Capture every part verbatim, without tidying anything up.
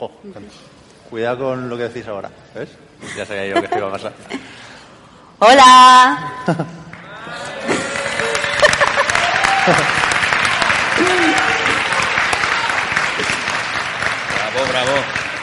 Ojo, cuidado con lo que decís ahora, ¿ves? Ya sabía yo que esto iba a pasar. ¡Hola! Bravo, bravo.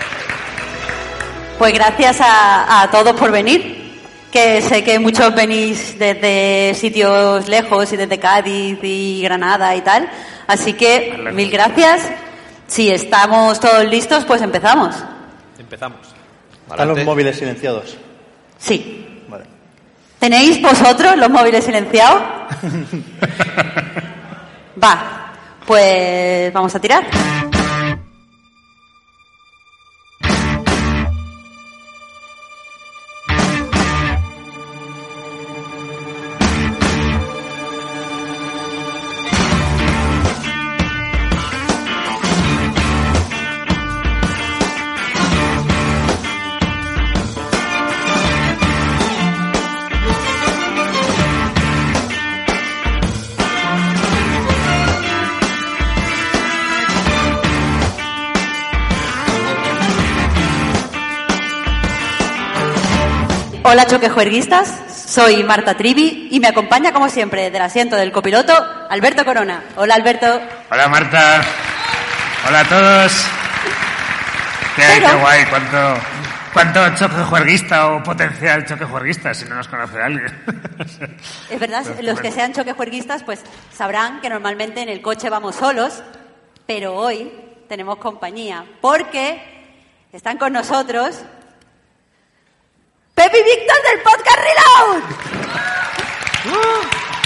Pues gracias a, a todos por venir, que sé que muchos venís desde sitios lejos y desde Cádiz y Granada y tal, así que mil gracias. Si estamos todos listos, pues empezamos. Empezamos. ¿Están los móviles silenciados? Sí. Vale. ¿Tenéis vosotros los móviles silenciados? Va, pues vamos a tirar. Hola choquejuerguistas, soy Marta Trivi y me acompaña como siempre del asiento del copiloto Alberto Corona. Hola Alberto. Hola Marta. Hola a todos. ¿Qué hay? Pero... Qué guay. ¿Cuánto, cuánto choquejuerguista o potencial choquejuerguista si no nos conoce alguien? Es verdad, los que sean choquejuerguistas pues sabrán que normalmente en el coche vamos solos, pero hoy tenemos compañía porque están con nosotros Pepe y Víctor del Podcast Reload. Uh.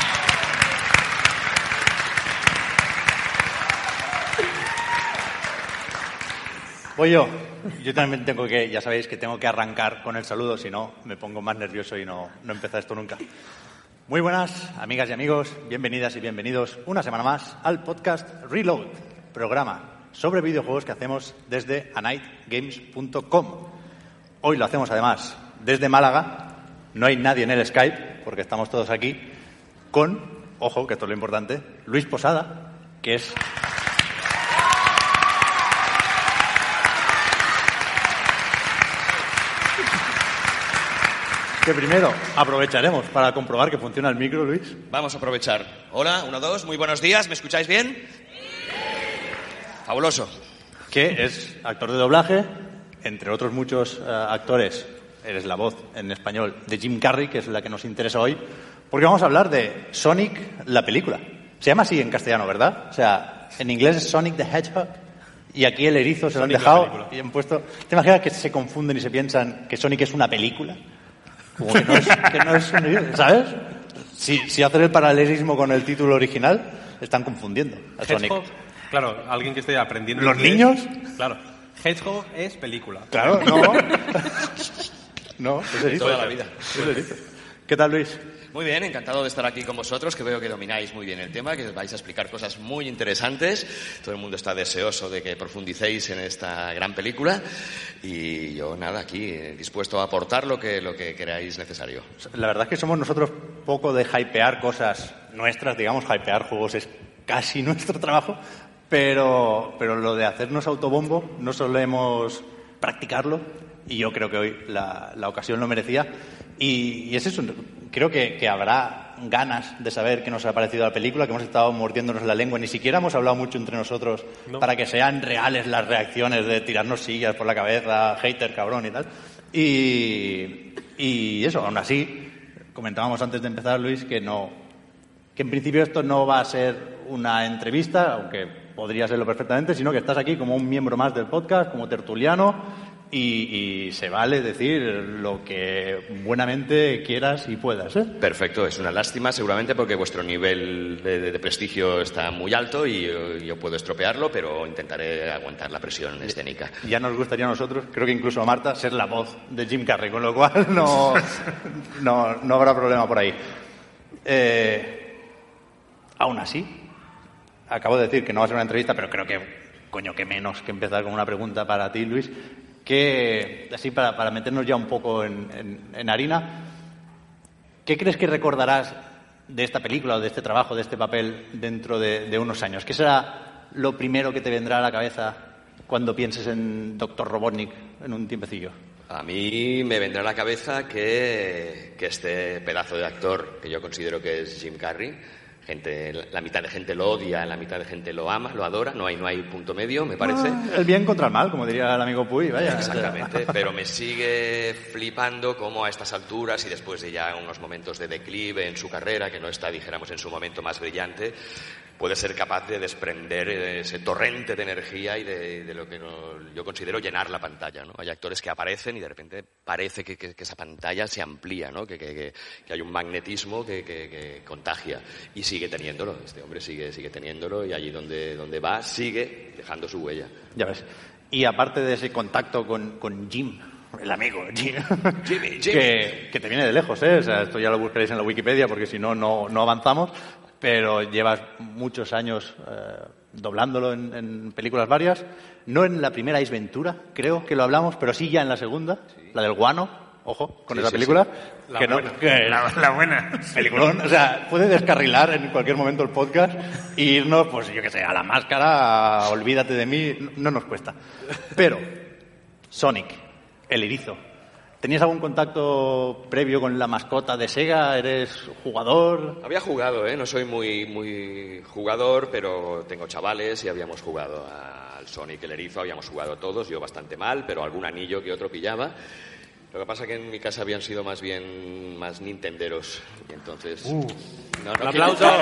Voy yo. Yo también tengo que, ya sabéis que tengo que arrancar con el saludo, si no me pongo más nervioso y no, no empezar esto nunca. Muy buenas, amigas y amigos, bienvenidas y bienvenidos una semana más al Podcast Reload, programa sobre videojuegos que hacemos desde a night games punto com. Hoy lo hacemos además desde Málaga, no hay nadie en el Skype, porque estamos todos aquí, con, ojo, que esto es lo importante, Luis Posada, que es... que primero aprovecharemos para comprobar que funciona el micro, Luis. Vamos a aprovechar. Hola, uno, dos, muy buenos días, ¿me escucháis bien? Fabuloso. Que es actor de doblaje, entre otros muchos uh, actores. Eres la voz en español de Jim Carrey, que es la que nos interesa hoy, porque vamos a hablar de Sonic, la película. Se llama así en castellano, ¿verdad? O sea, en inglés es Sonic the Hedgehog, y aquí el erizo se lo han dejado y han puesto... ¿Te imaginas que se confunden y se piensan que Sonic es una película? Como que no es, que no es un... ¿Sabes? Si, si hacen el paralelismo con el título original, están confundiendo a Sonic. Hedgehog, claro, alguien que esté aprendiendo ¿Los inglés, niños? Claro. Hedgehog es película. Claro, no. No, es erizo. Toda la vida. Es erizo. ¿Qué tal, Luis? Muy bien, encantado de estar aquí con vosotros, que veo que domináis muy bien el tema, que os vais a explicar cosas muy interesantes. Todo el mundo está deseoso de que profundicéis en esta gran película y yo, nada, aquí dispuesto a aportar lo que, lo que creáis necesario. La verdad es que somos nosotros poco de hypear cosas nuestras, digamos, hypear juegos es casi nuestro trabajo, pero, pero lo de hacernos autobombo no solemos practicarlo y yo creo que hoy la, la ocasión lo merecía. Y, y es eso, creo que, que habrá ganas de saber qué nos ha parecido la película, que hemos estado mordiéndonos la lengua, ni siquiera hemos hablado mucho entre nosotros no. para que sean reales las reacciones de tirarnos sillas por la cabeza, hater, cabrón y tal. Y, y eso, aún así, comentábamos antes de empezar, Luis, que no, que en principio esto no va a ser una entrevista, aunque podría serlo perfectamente, sino que estás aquí como un miembro más del podcast, como tertuliano. Y, y se vale decir lo que buenamente quieras y puedas, ¿eh? Perfecto, es una lástima seguramente porque vuestro nivel de, de, de prestigio está muy alto y yo, yo puedo estropearlo, pero intentaré aguantar la presión escénica. Ya nos gustaría a nosotros, creo que incluso a Marta, ser la voz de Jim Carrey, con lo cual no, no, no habrá problema por ahí. Eh, aún así, acabo de decir que no va a ser una entrevista, pero creo que, coño, que menos que empezar con una pregunta para ti, Luis. Que, así para, para meternos ya un poco en, en, en harina, ¿qué crees que recordarás de esta película o de este trabajo, de este papel dentro de, de unos años? ¿Qué será lo primero que te vendrá a la cabeza cuando pienses en doctor Robotnik en un tiempecillo? A mí me vendrá a la cabeza que, que este pedazo de actor, que yo considero que es Jim Carrey, gente, la mitad de gente lo odia, la mitad de gente lo ama, lo adora, no hay, no hay punto medio, me parece. Ah, el bien contra el mal, como diría el amigo Puy, vaya. Exactamente, pero me sigue flipando cómo a estas alturas y después de ya unos momentos de declive en su carrera, que no está, dijéramos, en su momento más brillante, puede ser capaz de desprender ese torrente de energía y de, de lo que no, yo considero llenar la pantalla, ¿no? Hay actores que aparecen y de repente parece que, que, que esa pantalla se amplía, ¿no? Que, que, que hay un magnetismo que, que, que contagia y sigue teniéndolo, este hombre sigue, sigue teniéndolo y allí donde, donde va sigue dejando su huella. Ya ves. Y aparte de ese contacto con, con Jim, el amigo Jim, Jimmy, Jimmy. Que, que te viene de lejos, ¿eh? O sea, esto ya lo buscaréis en la Wikipedia porque si no, no no avanzamos, pero llevas muchos años eh, doblándolo en, en películas varias, no en la primera Ace Ventura, creo que lo hablamos, pero sí ya en la segunda, sí. La del guano, ojo, con sí, esa sí, película. Sí. La, que buena. No, que La, la buena. Peliculón, o sea, puede descarrilar en cualquier momento el podcast e irnos, pues yo qué sé, a La Máscara, a Olvídate de mí, no nos cuesta. Pero, Sonic, el erizo, ¿tenías algún contacto previo con la mascota de Sega? ¿Eres jugador? Había jugado, ¿eh? No soy muy, muy jugador, pero tengo chavales y habíamos jugado al Sonic, el erizo, habíamos jugado todos, yo bastante mal, pero algún anillo que otro pillaba. Lo que pasa es que en mi casa habían sido más bien más nintenderos y entonces... Uh, no, no un quiero- aplauso.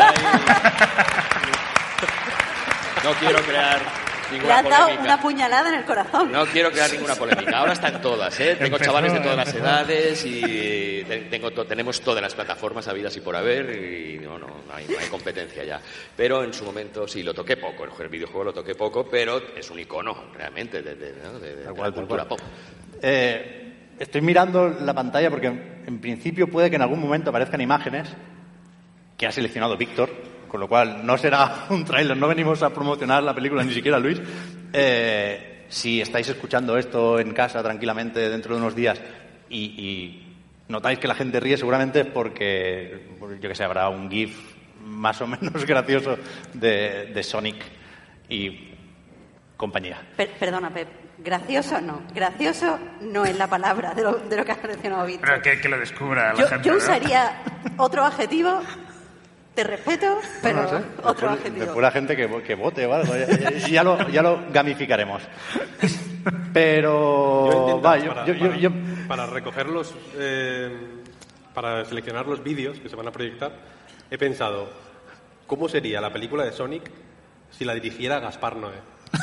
No quiero crear Le ninguna has dado polémica. una puñalada en el corazón. No quiero crear ninguna polémica. Ahora están todas, ¿eh? Tengo Empezó, chavales de todas las empezó. edades y te- tengo to- tenemos todas las plataformas habidas y por haber y no, no, no hay, no hay competencia ya. Pero en su momento sí, lo toqué poco. El videojuego lo toqué poco, pero es un icono realmente de, de, ¿no? de- de- Tal de cual, la tal cultura cual. pop. Eh, estoy mirando la pantalla porque en principio puede que en algún momento aparezcan imágenes que ha seleccionado Víctor, con lo cual no será un tráiler, no venimos a promocionar la película ni siquiera Luis. Eh, si estáis escuchando esto en casa tranquilamente dentro de unos días y, y notáis que la gente ríe, seguramente es porque, yo que sé, habrá un GIF más o menos gracioso de, de Sonic y compañía. Per- perdona, Pep. Gracioso no. Gracioso no es la palabra de lo, de lo que ha mencionado Víctor. Pero que, que lo descubra la Yo, gente. yo ¿no? usaría otro adjetivo. Te respeto, pero No sé, otro después, adjetivo. después la gente que, que vote o algo, ya, ya- ya lo, ya lo gamificaremos. Pero... Yo he intentado, va, yo- para, yo- yo- para- yo- para recoger los... eh, para seleccionar los vídeos que se van a proyectar, he pensado, ¿cómo sería la película de Sonic si la dirigiera Gaspar Noé?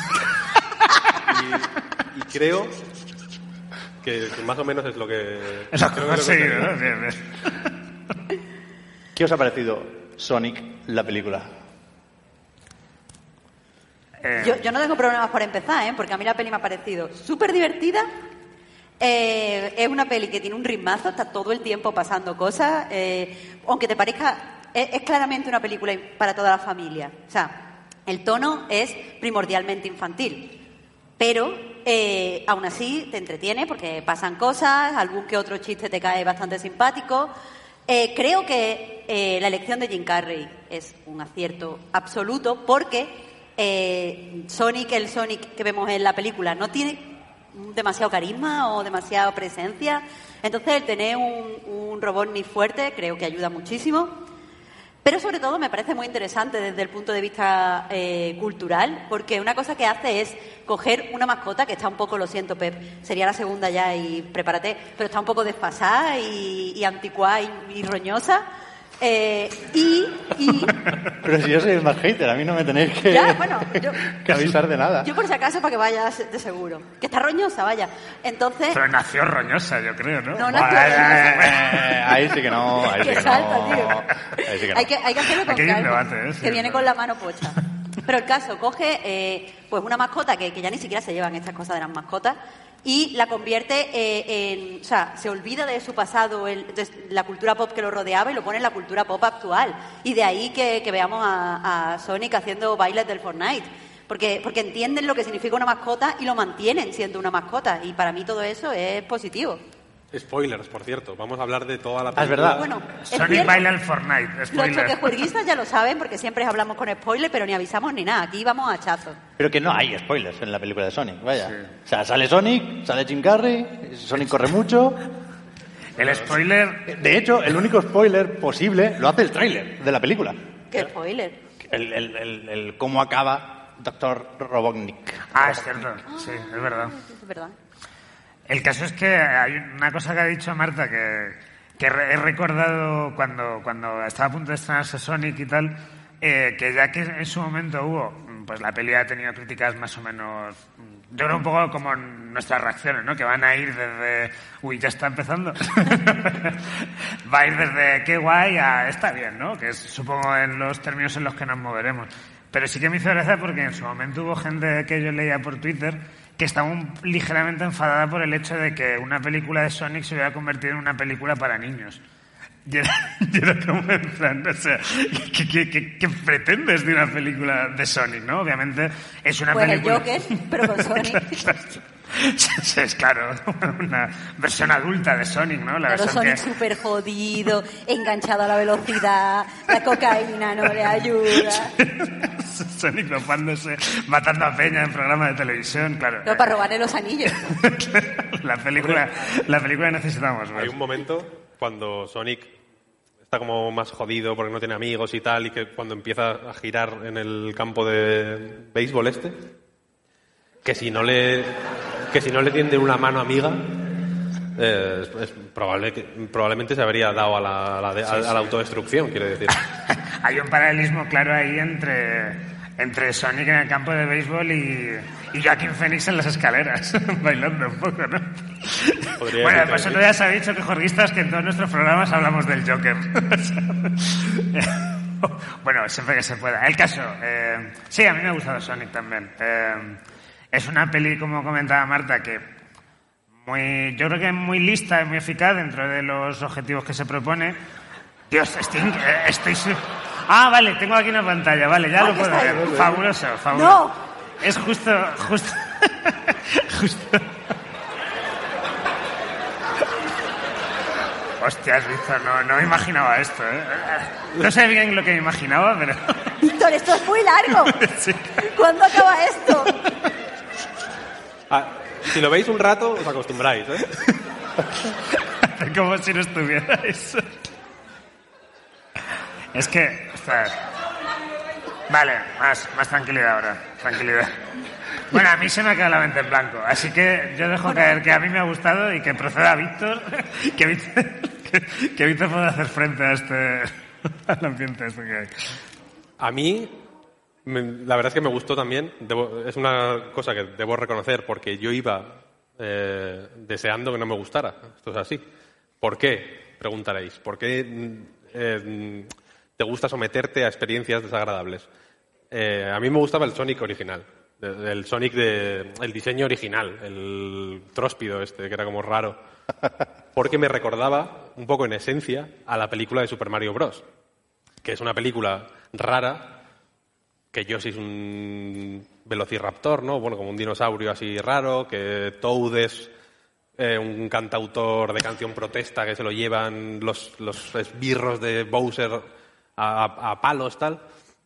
y, y creo que más o menos es lo que... Es lo que creo ha que es lo que conseguido, sería. ¿no? Bien, bien. ¿Qué os ha parecido Sonic, la película? Eh, Yo, yo no tengo problemas por empezar, ¿eh? Porque a mí la peli me ha parecido súper divertida. Eh, es una peli que tiene un ritmazo, está todo el tiempo pasando cosas. Eh, aunque te parezca, es, es claramente una película para toda la familia. O sea, el tono es primordialmente infantil. Pero eh, aún así te entretiene porque pasan cosas, algún que otro chiste te cae bastante simpático. Eh, creo que eh, la elección de Jim Carrey es un acierto absoluto porque eh, Sonic, el Sonic que vemos en la película, no tiene demasiado carisma o demasiada presencia. Entonces, el tener un, un Robotnik fuerte creo que ayuda muchísimo. Pero sobre todo me parece muy interesante desde el punto de vista eh, cultural, porque una cosa que hace es coger una mascota que está un poco, lo siento Pep, sería la segunda ya y prepárate, pero está un poco desfasada y, y anticuada y, y roñosa. Eh, y, y Pero si yo soy el más hater, a mí no me tenéis que, ya, bueno, yo, que avisar de nada. yo por si acaso para que vayas de seguro. Que está roñosa, vaya. Entonces, Pero nació roñosa, yo creo, ¿no? No, nació Bueno, roñosa. Eh, ahí sí que no, ahí sí que que salta, no. tío. Ahí sí que no. Hay que, hay que hacerlo con Aquí hay un calma, debate, ¿eh? Sí, que viene sí. con la mano pocha. Pero el caso, coge eh, pues una mascota que, que ya ni siquiera se llevan estas cosas de las mascotas y la convierte eh, en... O sea, se olvida de su pasado, el- de la cultura pop que lo rodeaba y lo pone en la cultura pop actual. Y de ahí que, que veamos a, a Sonic haciendo bailes del Fortnite. Porque, porque entienden lo que significa una mascota y lo mantienen siendo una mascota. Y para mí todo eso es positivo. Spoilers, por cierto. Vamos a hablar de toda la Ah, es película. verdad. Bueno, es Sonic cierto, baila el Fortnite. los Spoiler. choquejuerguistas ya lo saben porque siempre hablamos con spoiler, pero ni avisamos ni nada. Aquí vamos a hachazos. Pero que no hay spoilers en la película de Sonic, vaya. O sea, sale Sonic, sale Jim Carrey, Sonic corre mucho. El spoiler... De hecho, el único spoiler posible lo hace el tráiler de la película. ¿Qué spoiler? El, el, el, el cómo acaba doctor Robotnik. Ah, es cierto. Sí, es verdad. Es verdad. El caso es que hay una cosa que ha dicho Marta que, que re- he recordado cuando, cuando estaba a punto de estrenarse Sonic y tal, eh, que ya que en su momento hubo, pues la peli ha tenido críticas más o menos, yo creo un poco como nuestras reacciones, ¿no? Que van a ir desde, uy, ya está empezando, va a ir desde qué guay a está bien, ¿no? Que es, supongo, en los términos en los que nos moveremos. Pero sí que me hizo gracia porque en su momento hubo gente que yo leía por Twitter que estaba un, ligeramente enfadada por el hecho de que una película de Sonic se hubiera convertido en una película para niños. Y era, y era como en plan, o sea, ¿qué, qué, qué, qué pretendes de una película de Sonic, no? Obviamente es una Pues película... el Joker, pero con Sonic. Es claro, una versión adulta de Sonic, ¿no? La Claro, versión Sonic que... súper jodido, enganchado a la velocidad, la cocaína no le ayuda. Sonic dopándose, matando a Peña en programas de televisión, claro. Pero para robarle los anillos. la película, la película necesitamos, ¿ves? Hay un momento cuando Sonic está como más jodido porque no tiene amigos y tal, y que cuando empieza a girar en el campo de béisbol este, que si no le, que si no le tiende una mano amiga, eh, es, es probable que, probablemente se habría dado a la, a la, de- a- a la autodestrucción, quiero decir. Hay un paralelismo claro ahí entre, entre Sonic en el campo de béisbol y, y Joaquin Phoenix en las escaleras, bailando un poco, ¿no? Podría Bueno, decir que vosotros ya sabéis, que jorguistas, que en todos nuestros programas hablamos del Joker. Bueno, siempre que se pueda. El caso, eh, sí, a mí me ha gustado Sonic también. Eh, es una peli, como comentaba Marta, que muy, yo creo que es muy lista y muy eficaz dentro de los objetivos que se propone. Dios, estoy, eh, estoy su- Ah, vale, tengo aquí una pantalla, vale, ya Ah, lo que puedo está ver. ahí. Fabuloso, fabuloso. No. Es justo, justo, justo. Hostia, has visto, no, no me imaginaba esto, ¿eh? No sé bien lo que me imaginaba, pero... Víctor, esto es muy largo. Sí. ¿Cuándo acaba esto? Ah, si lo veis un rato, os acostumbráis, ¿eh? Como si no estuviera eso. Es que... ostras. Vale, más, más tranquilidad ahora, tranquilidad. Bueno, a mí se me ha quedado la mente en blanco, así que yo dejo caer que a mí me ha gustado y que proceda Víctor, que Víctor, que, que Víctor pueda hacer frente a este... al ambiente este que hay. A mí, me- la verdad es que me gustó también. Debo- es una cosa que debo reconocer porque yo iba eh, deseando que no me gustara. Esto es así. ¿Por qué? Preguntaréis. ¿Por qué mm, eh, te gusta someterte a experiencias desagradables? Eh, a mí me gustaba el Sonic original. de- El Sonic de... el diseño original. El tróspido este, que era como raro. Porque me recordaba, un poco en esencia, a la película de Super Mario Bros. Que es una película rara, que Yoshi es un velociraptor, ¿no? Bueno, como un dinosaurio así raro, que Toad es eh, un cantautor de canción protesta que se lo llevan los, los esbirros de Bowser a, a- a palos, tal.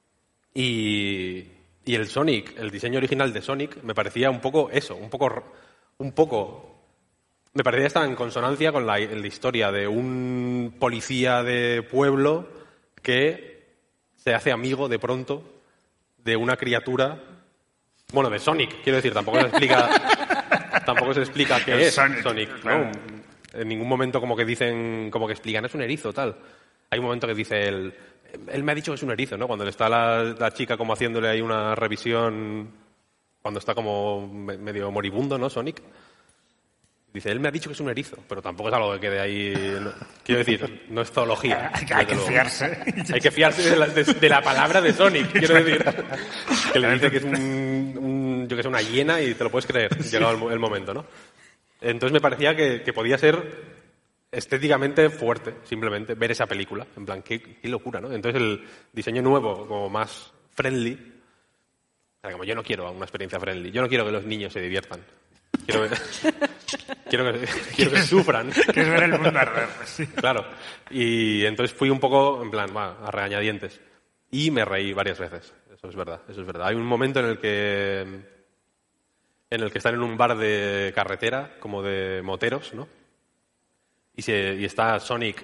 Y, y el Sonic, el diseño original de Sonic, me parecía un poco eso, un poco... r- un poco me parecía estar en consonancia con la, la historia de un policía de pueblo que se hace amigo de pronto de una criatura, bueno, de Sonic, quiero decir, tampoco se explica, tampoco se explica qué El es Sonic, Sonic, ¿no? claro. En ningún momento como que dicen, como que explican, es un erizo, tal. Hay un momento que dice él, él me ha dicho que es un erizo, ¿no? Cuando le está la, la chica como haciéndole ahí una revisión, cuando está como me- medio moribundo, ¿no? Sonic. Dice, él me ha dicho que es un erizo, pero tampoco es algo que quede ahí... no- quiero decir, no es zoología. Hay que- hay desde que luego. fiarse. Hay que fiarse de la, de- de la palabra de Sonic, quiero decir. Que le dice que es un, un- yo que sé, una hiena y te lo puedes creer, llegado el, mo- el momento, ¿no? Entonces me parecía que, que podía ser estéticamente fuerte, simplemente, ver esa película. En plan, qué, qué locura, ¿no? Entonces el diseño nuevo, como más friendly... O sea, como yo no quiero una experiencia friendly, yo no quiero que los niños se diviertan. Quiero, quiero que, quiero que sufran. Que es ver el mundo arder, sí. Claro. Y entonces fui un poco, en plan, va, a regañadientes. Y me reí varias veces. Eso es verdad, eso es verdad. Hay un momento en el que en el que están en un bar de carretera, como de moteros, ¿no? Y, se, y está Sonic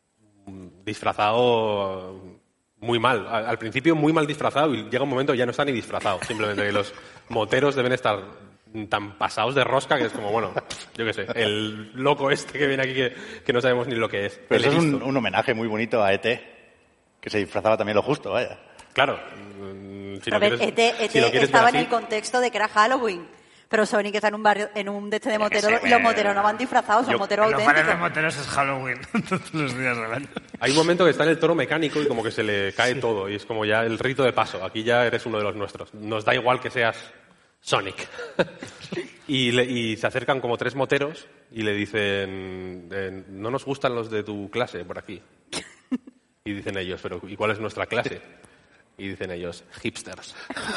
disfrazado muy mal. Al, al principio muy mal disfrazado y llega un momento que ya no está ni disfrazado. Simplemente que los moteros deben estar tan pasados de rosca que es como, bueno, yo qué sé, el loco este que viene aquí que, que no sabemos ni lo que es. Pero eso es un, un homenaje muy bonito a E T, que se disfrazaba también lo justo, vaya. Claro. Si Pero a ver, E T, E T si lo estaba en así, el contexto de que era Halloween. Pero Sonic está en un barrio, en un de este de moteros, sé, y los moteros no van disfrazados, son yo- moteros En los bares de auténticos. moteros es Halloween todos los días del año. hay un momento que está en el toro mecánico y como que se le cae todo y es como ya el rito de paso. Aquí ya eres uno de los nuestros. Nos da igual que seas Sonic. y, le- y se acercan como tres moteros y le dicen, eh, no nos gustan los de tu clase por aquí. Y dicen ellos, pero ¿y cuál es nuestra clase? Y dicen ellos, hipsters.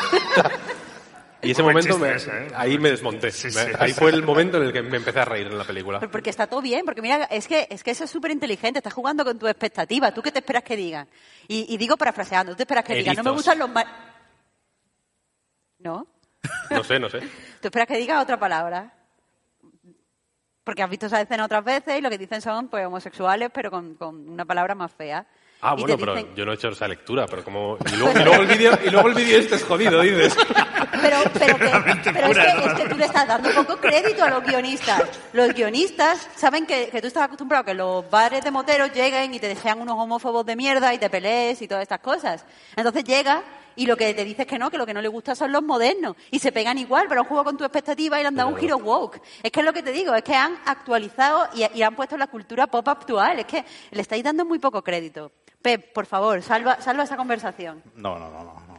Y ese Buen momento, chiste me- ese, ¿eh? ahí me desmonté. Sí, Me- sí. ahí fue el momento en el que me empecé a reír en la película. Pero porque está todo bien, porque mira, es que, es que eso es súper inteligente, estás jugando con tus expectativas. ¿Tú qué te esperas que digan? Y, y digo parafraseando, ¿tú te esperas que digan? No me Erizos. gustan los ma... ¿No? No sé, no sé. ¿Tú esperas que diga otra palabra? Porque has visto esa escena otras veces y lo que dicen son pues homosexuales, pero con, con una palabra más fea. Ah, Y bueno, te pero dicen- yo no he hecho esa lectura, pero como... Y luego, y luego el vídeo y luego el vídeo este es jodido, dices. Pero, pero, que, pero es, pura, que, es que tú le estás dando poco crédito a los guionistas. Los guionistas saben que, que tú estás acostumbrado a que los bares de moteros lleguen y te desean unos homófobos de mierda y te pelees y todas estas cosas. Entonces llega y lo que te dice es que no, que lo que no le gusta son los modernos. Y se pegan igual, pero han jugado con tu expectativa y le han dado un giro woke. Es que es lo que te digo, es que han actualizado y, y han puesto la cultura pop actual. Es que le estáis dando muy poco crédito. Pep, por favor, salva, salva esa conversación. No, no, no, no. no.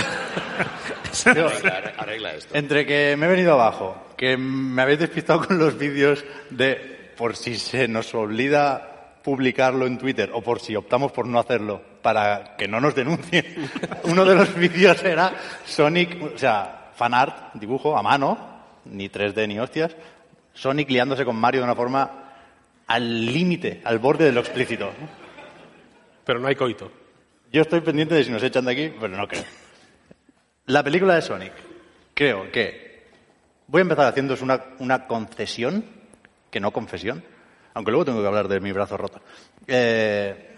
Arregla, arregla esto. Entre que me he venido abajo, que me habéis despistado con los vídeos de por si se nos olvida publicarlo en Twitter o por si optamos por no hacerlo para que no nos denuncien. Uno de los vídeos era Sonic, o sea, fanart, dibujo a mano, ni tres D ni hostias, Sonic liándose con Mario de una forma al límite, al borde de lo explícito. Pero no hay coito. Yo estoy pendiente de si nos echan de aquí, pero no creo. La película de Sonic, creo que voy a empezar haciéndoos una, una concesión, que no confesión, aunque luego tengo que hablar de mi brazo roto. Eh,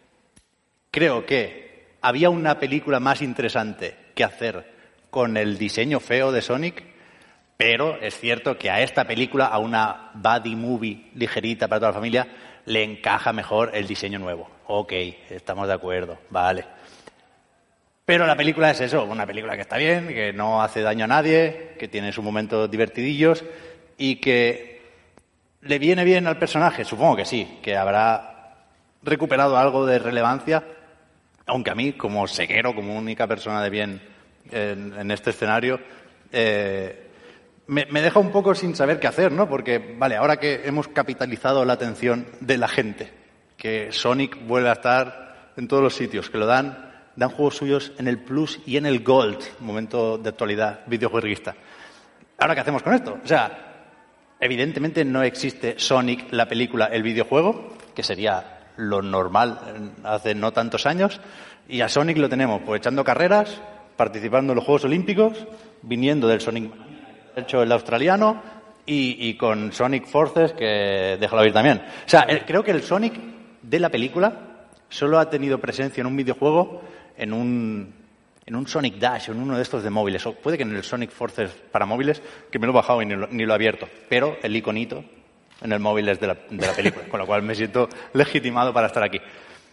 creo que había una película más interesante que hacer con el diseño feo de Sonic, pero es cierto que a esta película, a una buddy movie ligerita para toda la familia, le encaja mejor el diseño nuevo. Ok, estamos de acuerdo, vale. Pero la película es eso, una película que está bien, que no hace daño a nadie, que tiene sus momentos divertidillos y que le viene bien al personaje. Supongo que sí, que habrá recuperado algo de relevancia, aunque a mí, como ceguero, como única persona de bien en, en este escenario, eh, me, me deja un poco sin saber qué hacer, ¿no? Porque, vale, ahora que hemos capitalizado la atención de la gente, que Sonic vuelve a estar en todos los sitios, que lo dan, dan juegos suyos en el Plus y en el Gold, momento de actualidad videojueguista. ¿Ahora qué hacemos con esto? O sea, evidentemente no existe Sonic, la película, el videojuego, que sería lo normal hace no tantos años, y a Sonic lo tenemos pues echando carreras, participando en los Juegos Olímpicos, viniendo del Sonic hecho el australiano y, y con Sonic Forces, que déjalo ir también. O sea, el, creo que el Sonic de la película solo ha tenido presencia en un videojuego, en un, en un Sonic Dash, en uno de estos de móviles, o puede que en el Sonic Forces para móviles, que me lo he bajado y ni lo, ni lo he abierto, pero el iconito en el móvil es de la, de la película, con lo cual me siento legitimado para estar aquí.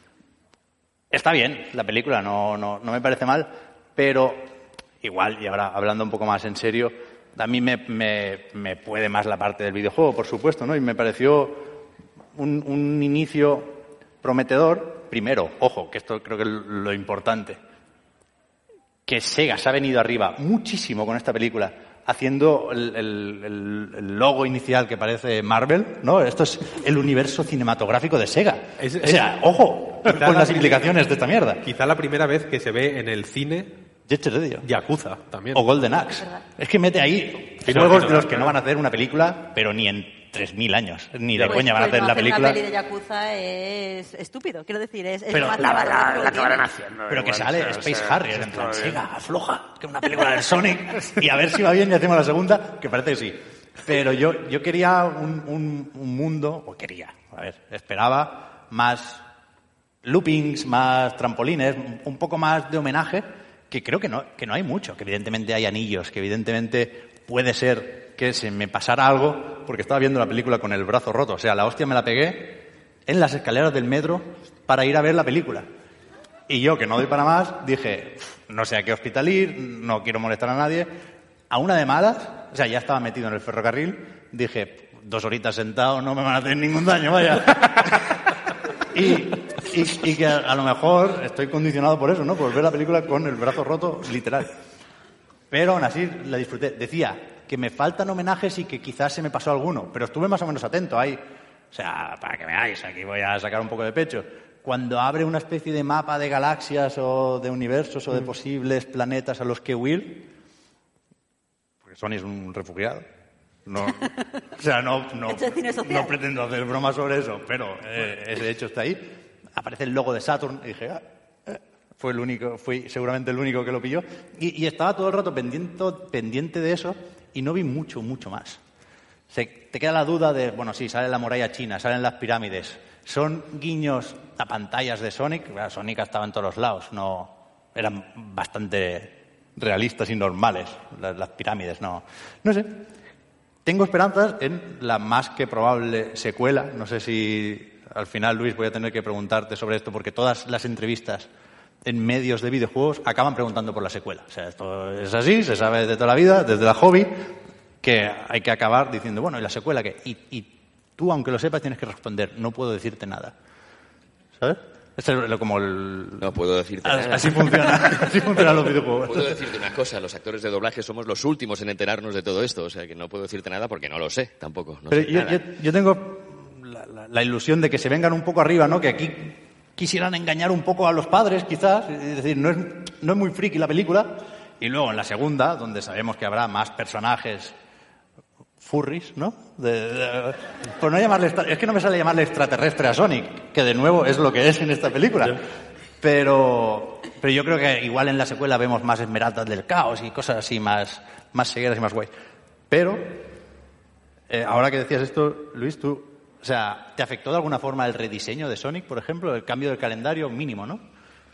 Está bien la película, no, no, no me parece mal, pero igual, y ahora hablando un poco más en serio, a mí me, me, me puede más la parte del videojuego, por supuesto, ¿no? Y me pareció un, un inicio prometedor. Primero, ojo, que esto creo que es lo importante, que Sega se ha venido arriba muchísimo con esta película, haciendo el, el, el logo inicial que parece Marvel, ¿no? Esto es el universo cinematográfico de Sega. Es- o sea, es- ojo con Quizá las la- implicaciones de esta mierda. Quizá la primera vez que se ve en el cine Jet Set Radio. Yakuza también. O Golden Axe. Es que mete ahí Fino, juegos fino, de los que claro. no van a hacer una película, pero ni en tres mil años. Ni de Pues- coña van a pues hacer no la hacer película. Una peli de Yakuza es estúpido, quiero decir, es, es Pero lo más La, barato la, que la tiene. acabarán haciendo. Pero que igual, sale o sea, Space o sea, Harrier, eso en plan, está bien. siga, afloja, que una película del Sonic, y a ver si va bien y hacemos la segunda, que parece que sí. Pero yo, yo quería un, un, un mundo, o quería, a ver, esperaba más loopings, más trampolines, un poco más de homenaje, que creo que no, que no hay mucho, que evidentemente hay anillos, que evidentemente puede ser que se me pasara algo, porque estaba viendo la película con el brazo roto, o sea, la hostia me la pegué en las escaleras del metro para ir a ver la película. Y yo, que no doy para más, dije, no sé a qué hospital ir, no quiero molestar a nadie. A una de malas, o sea, ya estaba metido en el ferrocarril, dije, dos horitas sentado no me van a hacer ningún daño, vaya. y, y, y que a, a lo mejor estoy condicionado por eso, ¿no? Por ver la película con el brazo roto, literal. Pero aún así la disfruté. Decía que me faltan homenajes y que quizás se me pasó alguno, pero estuve más o menos atento ahí. O sea, para que veáis, aquí voy a sacar un poco de pecho. Cuando abre una especie de mapa de galaxias o de universos o de posibles planetas a los que huir, porque Sony es un refugiado. No, o sea, no, no, Hecho de cine social. no pretendo hacer bromas sobre eso, pero eh, ese hecho está ahí. Aparece el logo de Saturn y dije, ah, eh, fue el único, fui seguramente el único que lo pilló. Y, y estaba todo el rato pendiente, pendiente de eso y no vi mucho, mucho más. Se, te queda la duda de, bueno, sí, sale la muralla china, salen las pirámides. Son guiños a pantallas de Sonic. Bueno, Sonic estaba en todos los lados, no, eran bastante realistas y normales las, las pirámides, no, no sé. Tengo esperanzas en la más que probable secuela. No sé si al final, Luis, voy a tener que preguntarte sobre esto, porque todas las entrevistas en medios de videojuegos acaban preguntando por la secuela. O sea, esto es así, se sabe de toda la vida, desde la hobby, que hay que acabar diciendo, bueno, ¿y la secuela qué? Y, y tú, aunque lo sepas, tienes que responder, no puedo decirte nada. ¿Sabes? Esto es lo- como el... No puedo decirte nada. Así funciona, así funcionan los videojuegos. Puedo decirte una cosa, los actores de doblaje somos los últimos en enterarnos de todo esto, o sea que no puedo decirte nada porque no lo sé tampoco. No Pero sé yo, nada. yo, yo tengo la, la- la ilusión de que se vengan un poco arriba, ¿no? Que aquí quisieran engañar un poco a los padres, quizás. Es decir, no es, no es muy friki la película. Y luego en la segunda, donde sabemos que habrá más personajes furries, ¿no? De, de- por no llamarle... extra- Es que no me sale llamarle extraterrestre a Sonic, que de nuevo es lo que es en esta película. Pero, pero yo creo que igual en la secuela vemos más esmeraldas del caos y cosas así más, más seguidas y más guays. Pero, eh, ahora que decías esto, Luis, tú... O sea, ¿te afectó de alguna forma el rediseño de Sonic, por ejemplo? El cambio del calendario mínimo, ¿no?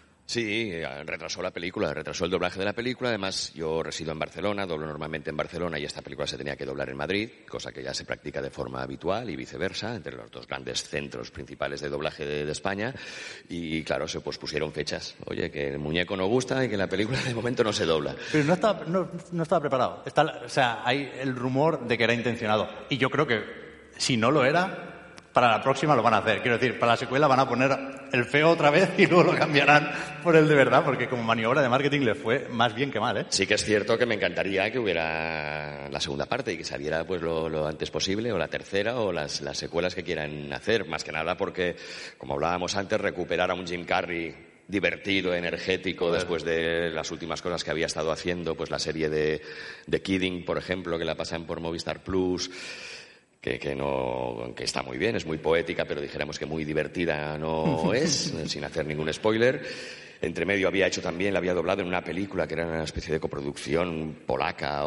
Sí, eh, retrasó la película, retrasó el doblaje de la película. Además, yo resido en Barcelona, doblo normalmente en Barcelona y esta película se tenía que doblar en Madrid, cosa que ya se practica de forma habitual y viceversa, entre los dos grandes centros principales de doblaje de, de España. Y claro, se pospusieron fechas. Oye, que el muñeco no gusta y que la película de momento no se dobla. Pero no estaba, no, no estaba preparado. Está, o sea, hay el rumor de que era intencionado. Y yo creo que si no lo era, para la próxima lo van a hacer. Quiero decir, para la secuela van a poner el feo otra vez y luego lo cambiarán por el de verdad, porque como maniobra de marketing le fue más bien que mal, ¿eh? Sí que es cierto que me encantaría que hubiera la segunda parte y que saliera pues lo, lo antes posible, o la tercera, o las, las secuelas que quieran hacer. Más que nada porque, como hablábamos antes, recuperar a un Jim Carrey divertido, energético, después de las últimas cosas que había estado haciendo, pues la serie de, de Kidding, por ejemplo, que la pasan por Movistar Plus, que, que no que está muy bien, es muy poética, pero dijéramos que muy divertida no es, sin hacer ningún spoiler. Entre medio había hecho también, la había doblado en una película que era una especie de coproducción polaca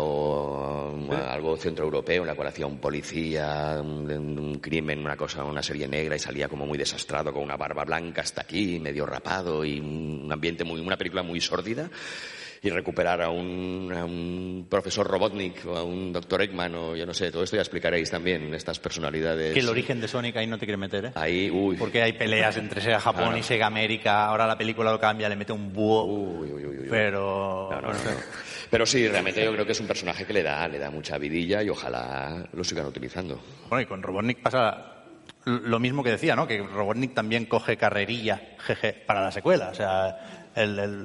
o ¿sí? algo centroeuropeo, en la cual hacía un policía, un, un crimen, una cosa, una serie negra, y salía como muy desastrado, con una barba blanca hasta aquí, medio rapado, y un ambiente muy, una película muy sórdida. Y recuperar a un, a un profesor Robotnik o a un doctor Eggman o yo no sé, todo esto ya explicaréis también, estas personalidades. Que el origen de Sonic ahí no te quiere meter, ¿eh? Ahí, uy. Porque hay peleas entre Sega Japón no, no. y Sega América, ahora la película lo cambia, le mete un búho, Uy, uy, uy, uy. pero... No, no, no, no. Pero sí, realmente yo creo que es un personaje que le da, le da mucha vidilla y ojalá lo sigan utilizando. Bueno, y con Robotnik pasa lo mismo que decía, ¿no? Que Robotnik también coge carrerilla, jeje, para la secuela. O sea, el... el...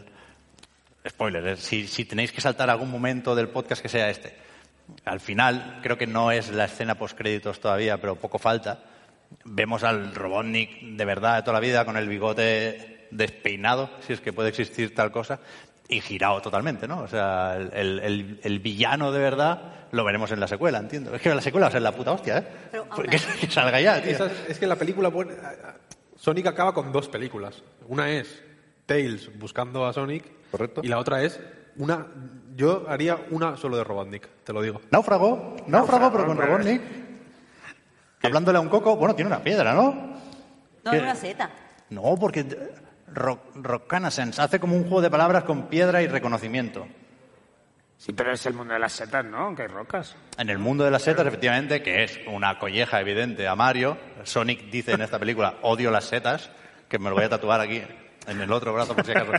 Spoiler, ¿eh? si, si tenéis que saltar algún momento del podcast que sea este. Al final, creo que no es la escena postcréditos todavía, pero poco falta. Vemos al Robotnik de verdad de toda la vida, con el bigote despeinado, si es que puede existir tal cosa. y girado totalmente, ¿no? O sea, el, el, el villano de verdad lo veremos en la secuela, entiendo. Es que la secuela va a ser la puta hostia, ¿eh? Pero, que, que salga ya, tío. Esa, es que la película... Bueno, Sonic acaba con dos películas. Una es Tails buscando a Sonic. Correcto. Y la otra es una... Yo haría una solo de Robotnik, te lo digo. Náufrago, náufrago, pero con Robotnik. Hablándole a un coco, bueno, tiene una piedra, ¿no? No, ¿Qué? es una seta. No, porque Rock, Reconnaissance hace como un juego de palabras con piedra y reconocimiento. Sí, pero es el mundo de las setas, ¿no? Que hay rocas. En el mundo de las setas, efectivamente, que es una colleja evidente a Mario, Sonic dice en esta película, odio las setas, que me lo voy a tatuar aquí en el otro brazo por si acaso.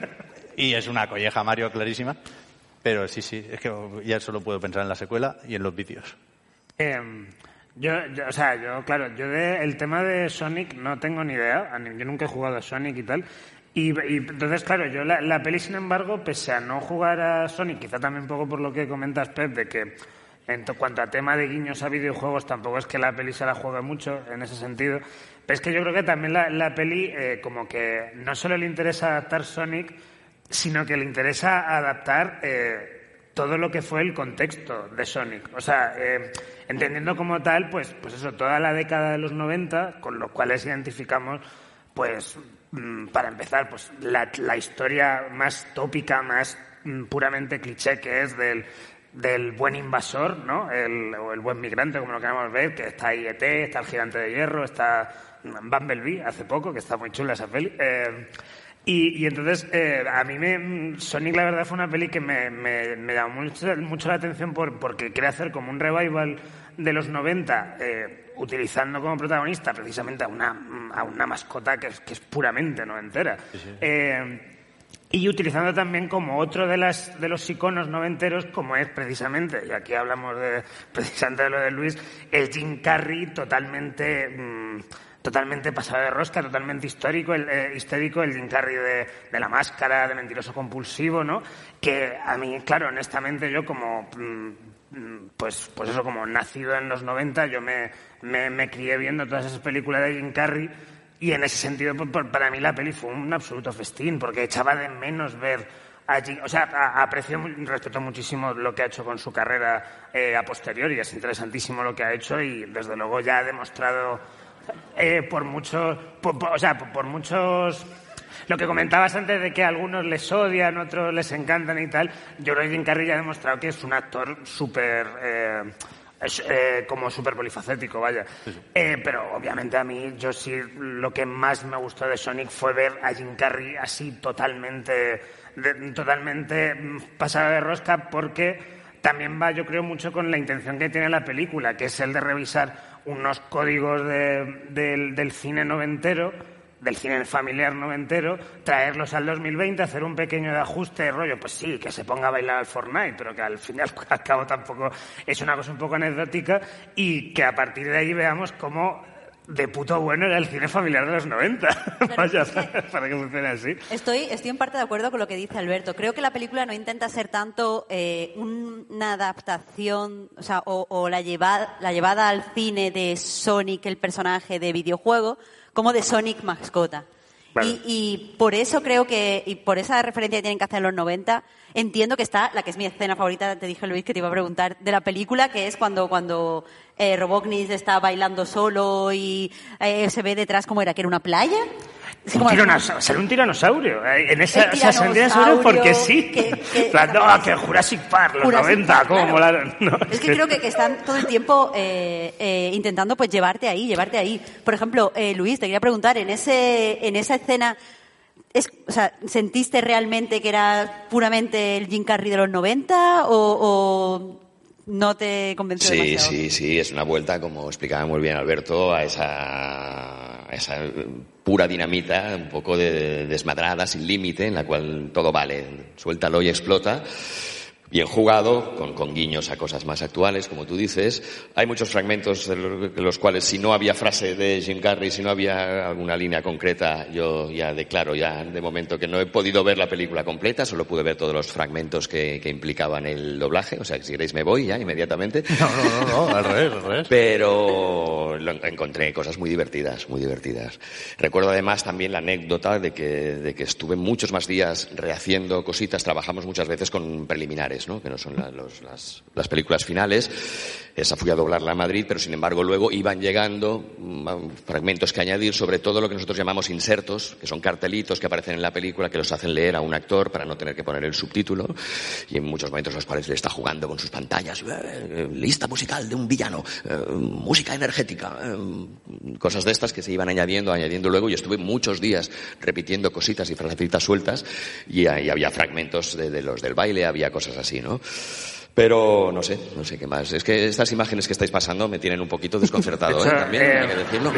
Y es una colleja a Mario clarísima. Pero sí, sí, es que ya solo puedo pensar en la secuela y en los vídeos. Eh, yo, yo, o sea, yo, claro, yo de, el tema de Sonic no tengo ni idea. Yo nunca he jugado a Sonic y tal. Y, y entonces, claro, yo la, la peli, sin embargo, pese a no jugar a Sonic, quizá también un poco por lo que comentas, Pep, de que en to, cuanto a tema de guiños a videojuegos, tampoco es que la peli se la juegue mucho en ese sentido. Pero es que yo creo que también la, la peli, eh, como que no solo le interesa adaptar Sonic, sino que le interesa adaptar eh, todo lo que fue el contexto de Sonic. O sea, eh, entendiendo como tal, pues, pues eso, toda la década de los noventa, con los cuales identificamos, pues, mm, para empezar, pues la, la historia más tópica, más mm, puramente cliché que es del, del buen invasor, ¿no? El, o el buen migrante, como lo queramos ver, que está ahí E T, está el Gigante de Hierro, está Bumblebee hace poco, que está muy chula esa peli. Eh, Y, y entonces, eh, a mí me, Sonic, la verdad, fue una peli que me, me, me llamó mucho, mucho la atención por, porque quiere hacer como un revival de los noventa, eh, utilizando como protagonista precisamente a una, a una mascota que es, que es puramente noventera. Sí, sí. Eh, y utilizando también como otro de, las, de los iconos noventeros, como es precisamente, y aquí hablamos de, precisamente de lo de Luis, el Jim Carrey totalmente... Mmm, totalmente pasado de rosca, totalmente histórico, el, eh, histérico, el Jim Carrey de, de La Máscara, de Mentiroso Compulsivo, ¿no? Que a mí, claro, honestamente, yo como, mm, pues, pues eso, como nacido en los noventa, yo me, me, me crié viendo todas esas películas de Jim Carrey y en ese sentido, pues, para mí la peli fue un absoluto festín, porque echaba de menos ver a Jim, o sea, a, aprecio y respeto muchísimo lo que ha hecho con su carrera eh, a posteriori, es interesantísimo lo que ha hecho y desde luego ya ha demostrado... Eh, por muchos, por, por, o sea, por, por muchos, lo que comentabas antes de que a algunos les odian, otros les encantan y tal, yo creo que Jim Carrey ya ha demostrado que es un actor súper, eh, eh, como súper polifacético, vaya. Sí, sí. Eh, pero obviamente a mí, yo sí, lo que más me gustó de Sonic fue ver a Jim Carrey así totalmente, de, totalmente pasado de rosca, porque también va, yo creo, mucho con la intención que tiene la película, que es el de revisar unos códigos de, de, del cine noventero, del cine familiar noventero, traerlos al dos mil veinte, hacer un pequeño ajuste de rollo, pues sí, que se ponga a bailar al Fortnite, pero que al fin y al cabo tampoco es una cosa un poco anecdótica, y que a partir de ahí veamos cómo de puto bueno era el cine familiar de los noventa. Claro, Vaya, es que para que funcione así. Estoy, estoy en parte de acuerdo con lo que dice Alberto. Creo que la película no intenta ser tanto eh, una adaptación, o sea, o, o la, lleva, la llevada al cine de Sonic, el personaje de videojuego, como de Sonic mascota. Vale. Y, y por eso creo que, y por esa referencia que tienen que hacer en los noventa, entiendo que está, la que es mi escena favorita, te dije, Luis, que te iba a preguntar, de la película, que es cuando, cuando eh, Robotnik está bailando solo y eh, se ve detrás, ¿cómo era? ¿Que era una playa? Un tiranosaurio, sale un tiranosaurio. En esa, o sea, sale un tiranosaurio porque sí. Que, que, plan, no, que Jurassic Park, los Jurassic noventa, Park, cómo claro. molaron. No, es, es que, que creo que, que están todo el tiempo eh, eh, intentando pues llevarte ahí, llevarte ahí. Por ejemplo, eh, Luis, te quería preguntar, en ese en esa escena, es, o sea, ¿sentiste realmente que era puramente el Jim Carrey de los noventa o, o no te convenció sí, demasiado? Sí, sí, sí, es una vuelta, como explicaba muy bien Alberto, a esa, a esa pura dinamita, un poco de desmadrada, sin límite, en la cual todo vale, suéltalo y explota. bien jugado, con, con guiños a cosas más actuales, como tú dices. Hay muchos fragmentos de los, de los cuales, si no había frase de Jim Carrey, si no había alguna línea concreta, yo ya declaro ya de momento que no he podido ver la película completa, solo pude ver todos los fragmentos que, que implicaban el doblaje. O sea, que si queréis me voy ya inmediatamente. No, no, no, no al revés, al revés. Pero lo, encontré cosas muy divertidas, muy divertidas. Recuerdo además también la anécdota de que, de que estuve muchos más días rehaciendo cositas. Trabajamos muchas veces con preliminares, ¿no? Que no son la, los, las, las películas finales. Esa fui a doblarla a Madrid, pero sin embargo luego iban llegando um, fragmentos que añadir, sobre todo lo que nosotros llamamos insertos, que son cartelitos que aparecen en la película que los hacen leer a un actor para no tener que poner el subtítulo, y en muchos momentos en los cuales le está jugando con sus pantallas, eh, lista musical de un villano, eh, música energética, eh, cosas de estas que se iban añadiendo, añadiendo luego, y estuve muchos días repitiendo cositas y frasecitas sueltas, y ahí había fragmentos de, de los del baile, había cosas así, ¿no? Pero no sé, no sé qué más. Es que estas imágenes que estáis pasando me tienen un poquito desconcertado, ¿eh? También, eh, hay que decirlo.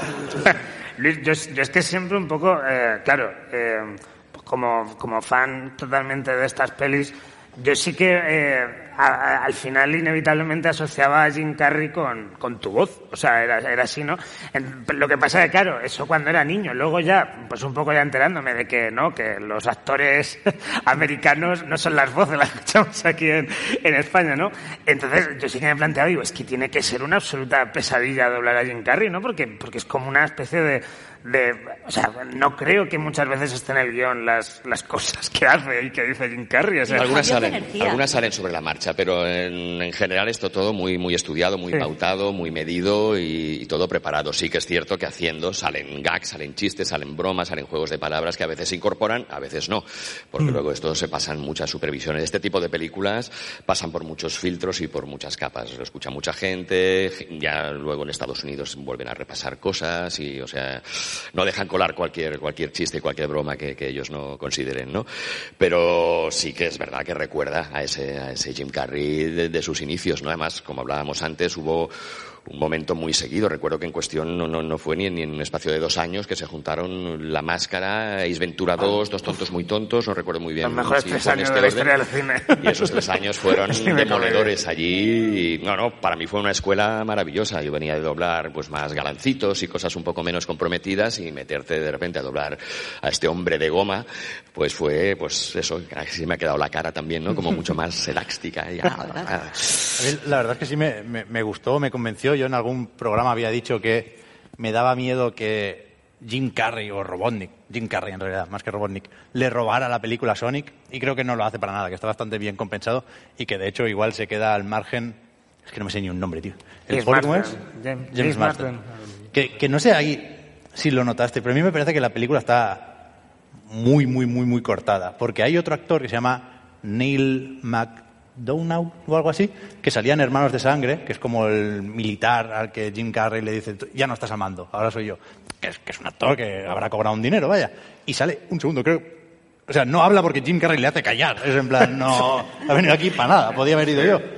Luis, yo, yo es que siempre un poco, eh, claro, eh, como, como fan totalmente de estas pelis, yo sí que eh, a, a, al final inevitablemente asociaba a Jim Carrey con, con tu voz. O sea, era, era así, ¿no? En, lo que pasa es que, claro, eso cuando era niño. Luego ya, pues un poco ya enterándome de que, ¿no? Que los actores americanos no son las voces, las escuchamos aquí en, en España, ¿no? Entonces, yo sí que me he planteado, digo, es que tiene que ser una absoluta pesadilla doblar a Jim Carrey, ¿no? Porque, porque es como una especie de... De, o sea, no creo que muchas veces esté en el guión las, las cosas que hace y que dice Jim Carrey. O sea, algunas salen, algunas salen sobre la marcha, pero en, en general esto todo muy, muy estudiado, muy sí. pautado, muy medido y, y todo preparado. Sí que es cierto que haciendo salen gags, salen chistes, salen bromas, salen juegos de palabras que a veces se incorporan, a veces no, porque mm. luego esto se pasan muchas supervisiones. Este tipo de películas pasan por muchos filtros y por muchas capas. Lo escucha mucha gente, ya luego en Estados Unidos vuelven a repasar cosas y, o sea... no dejan colar cualquier cualquier chiste, cualquier broma que, que ellos no consideren, ¿no? Pero sí que es verdad que recuerda a ese, a ese Jim Carrey de, de sus inicios, ¿no? Además, como hablábamos antes, hubo un momento muy seguido. Recuerdo que en cuestión no, no, no fue ni en, ni en un espacio de dos años que se juntaron La Máscara, Ace Ventura dos, Dos tontos muy tontos, no recuerdo muy bien. Los mejores si tres años este de la historia del cine. Y esos tres años fueron sí, demoledores allí. Y, no, no, para mí fue una escuela maravillosa. Yo venía de doblar pues más galancitos y cosas un poco menos comprometidas, y meterte de repente a doblar a este hombre de goma, pues fue, pues eso, sí me ha quedado la cara también, ¿no? Como mucho más elástica. Y, ah, ah. A mí, la verdad es que sí me, me, me gustó, me convenció. Yo en algún programa había dicho que me daba miedo que Jim Carrey o Robotnik, Jim Carrey en realidad, más que Robotnik, le robara la película a Sonic, y creo que no lo hace para nada, que está bastante bien compensado y que de hecho igual se queda al margen. Es que no me sé ni un nombre, tío. ¿El James, es? James, James Marsden. Que, que no sé ahí si lo notaste, pero a mí me parece que la película está muy, muy, muy, muy cortada, porque hay otro actor que se llama Neil McDonough o algo así, que salía en Hermanos de Sangre, que es como el militar al que Jim Carrey le dice, ya no estás amando, ahora soy yo. Que es, que es un actor que habrá cobrado un dinero, vaya. Y sale, un segundo, creo... O sea, no habla porque Jim Carrey le hace callar. Es en plan, no ha venido aquí para nada, podía haber ido yo.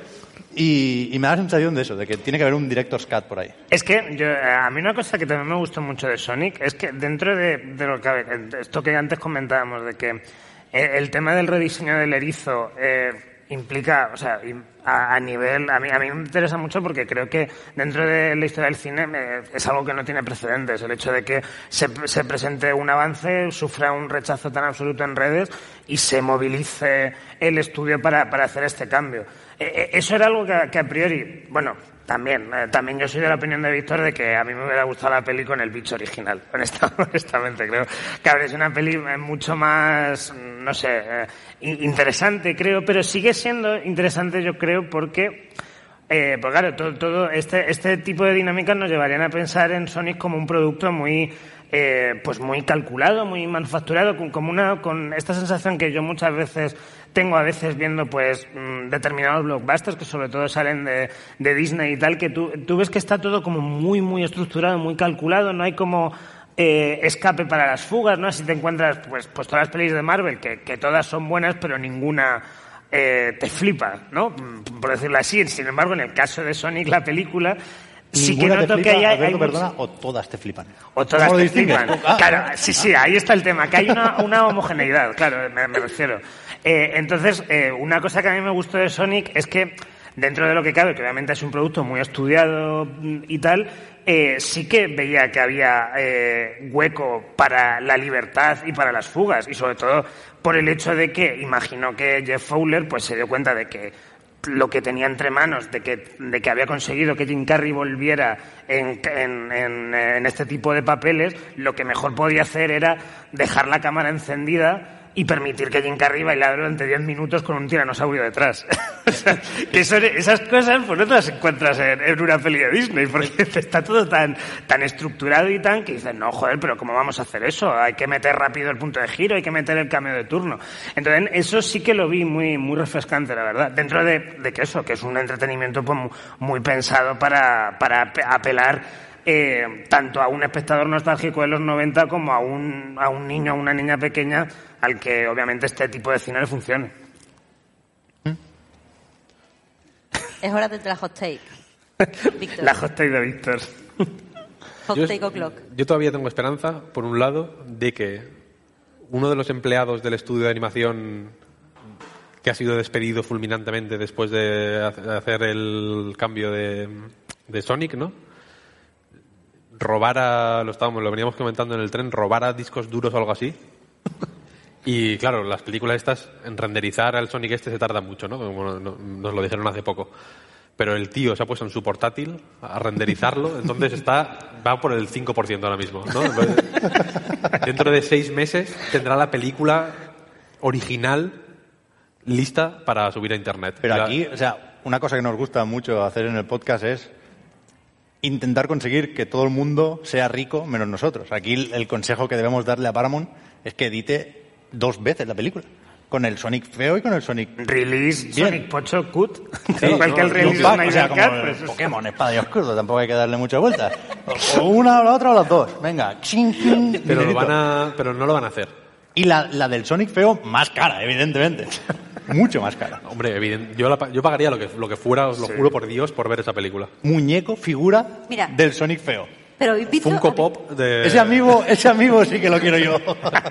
Y, y me da la sensación de eso, de que tiene que haber un director's cut por ahí. Es que yo, a mí una cosa que también me gustó mucho de Sonic es que dentro de, de lo que esto que antes comentábamos, de que el tema del rediseño del erizo eh, implica, o sea, a, a nivel, a mí, a mí me interesa mucho porque creo que dentro de la historia del cine me, es algo que no tiene precedentes, el hecho de que se, se presente un avance, sufra un rechazo tan absoluto en redes y se movilice el estudio para, para hacer este cambio. Eh, eso era algo que, que a priori, bueno, también, eh, también yo soy de la opinión de Víctor de que a mí me hubiera gustado la peli con el bicho original, honestamente, creo que habría sido una peli mucho más, no sé, eh, interesante, creo, pero sigue siendo interesante, yo creo, porque, eh, pues claro, todo, todo este, este tipo de dinámicas nos llevarían a pensar en Sonic como un producto muy, eh, pues muy calculado, muy manufacturado, con, como una, con esta sensación que yo muchas veces tengo a veces viendo pues mmm, determinados blockbusters que sobre todo salen de, de Disney y tal, que tú, tú ves que está todo como muy, muy estructurado, muy calculado, no hay como eh, escape para las fugas, ¿no? Así te encuentras pues, pues todas las pelis de Marvel, que, que todas son buenas, pero ninguna eh, te flipa, ¿no? Por decirlo así. Sin embargo, en el caso de Sonic, la película, sí que ¿Ninguna te noto flipa, que hay, hay Alberto, mucho- perdona, o todas te flipan? O todas ¿Cómo lo te distingues? flipan. Ah, Claro, sí, sí, ahí está el tema, que hay una, una homogeneidad, claro, me, me refiero. Eh, entonces, eh, una cosa que a mí me gustó de Sonic es que, dentro de lo que cabe, que obviamente es un producto muy estudiado mm, y tal, eh, sí que veía que había eh, hueco para la libertad y para las fugas, y sobre todo por el hecho de que, imagino que Jeff Fowler pues se dio cuenta de que lo que tenía entre manos, de que, de que había conseguido que Jim Carrey volviera en, en, en, en este tipo de papeles, lo que mejor podía hacer era dejar la cámara encendida y permitir que Jim Carrey bailara durante diez minutos con un tiranosaurio detrás. O sea, que eso, esas cosas pues no te las encuentras en, en una peli de Disney, porque está todo tan, tan estructurado y tan que dices, no, joder, pero ¿cómo vamos a hacer eso? Hay que meter rápido el punto de giro, hay que meter el cambio de turno. Entonces, eso sí que lo vi muy, muy refrescante, la verdad. Dentro de, de que eso, que es un entretenimiento pues, muy, muy pensado para, para apelar Eh, tanto a un espectador nostálgico de los noventa como a un, a un niño, a una niña pequeña al que obviamente este tipo de cine le funcione. Es hora de la hot take. Víctor. La hot take de Víctor. Hot Yo- take o'clock. Yo todavía tengo esperanza, por un lado, de que uno de los empleados del estudio de animación que ha sido despedido fulminantemente después de ha- hacer el cambio de, de Sonic, ¿no? Robara, lo estábamos, lo veníamos comentando en el tren, robara discos duros o algo así. Y claro, las películas estas, en renderizar al Sonic este se tarda mucho, ¿no? Como no- no- nos lo dijeron hace poco. Pero el tío se ha puesto en su portátil a renderizarlo, entonces está va por el cinco por ciento ahora mismo, ¿no? Dentro de seis meses tendrá la película original lista para subir a internet. Pero La- aquí, o sea, una cosa que nos gusta mucho hacer en el podcast es intentar conseguir que todo el mundo sea rico menos nosotros. Aquí el, el consejo que debemos darle a Paramount es que edite dos veces la película. Con el Sonic feo y con el Sonic... Release Bien. Sonic Pocho Cut. Sí, Igual que el no, release y un pack, de o sea, Snyder como Cut, el pues eso. Pokémon, espada y oscuro, tampoco hay que darle mucha vuelta. O una o la otra o las dos. Venga, ching, ching, pero, lo dinerito. van a, pero no lo van a hacer. Y la, la del Sonic feo, más cara, evidentemente. Mucho más cara. Hombre, evidente, yo, la pa- yo pagaría lo que, lo que fuera, os lo Sí. juro por Dios, por ver esa película. Muñeco, figura Mira. del Sonic feo. Pero ¿habéis visto, Funko habéis- Pop de... Ese amigo, ese amigo sí que lo quiero yo.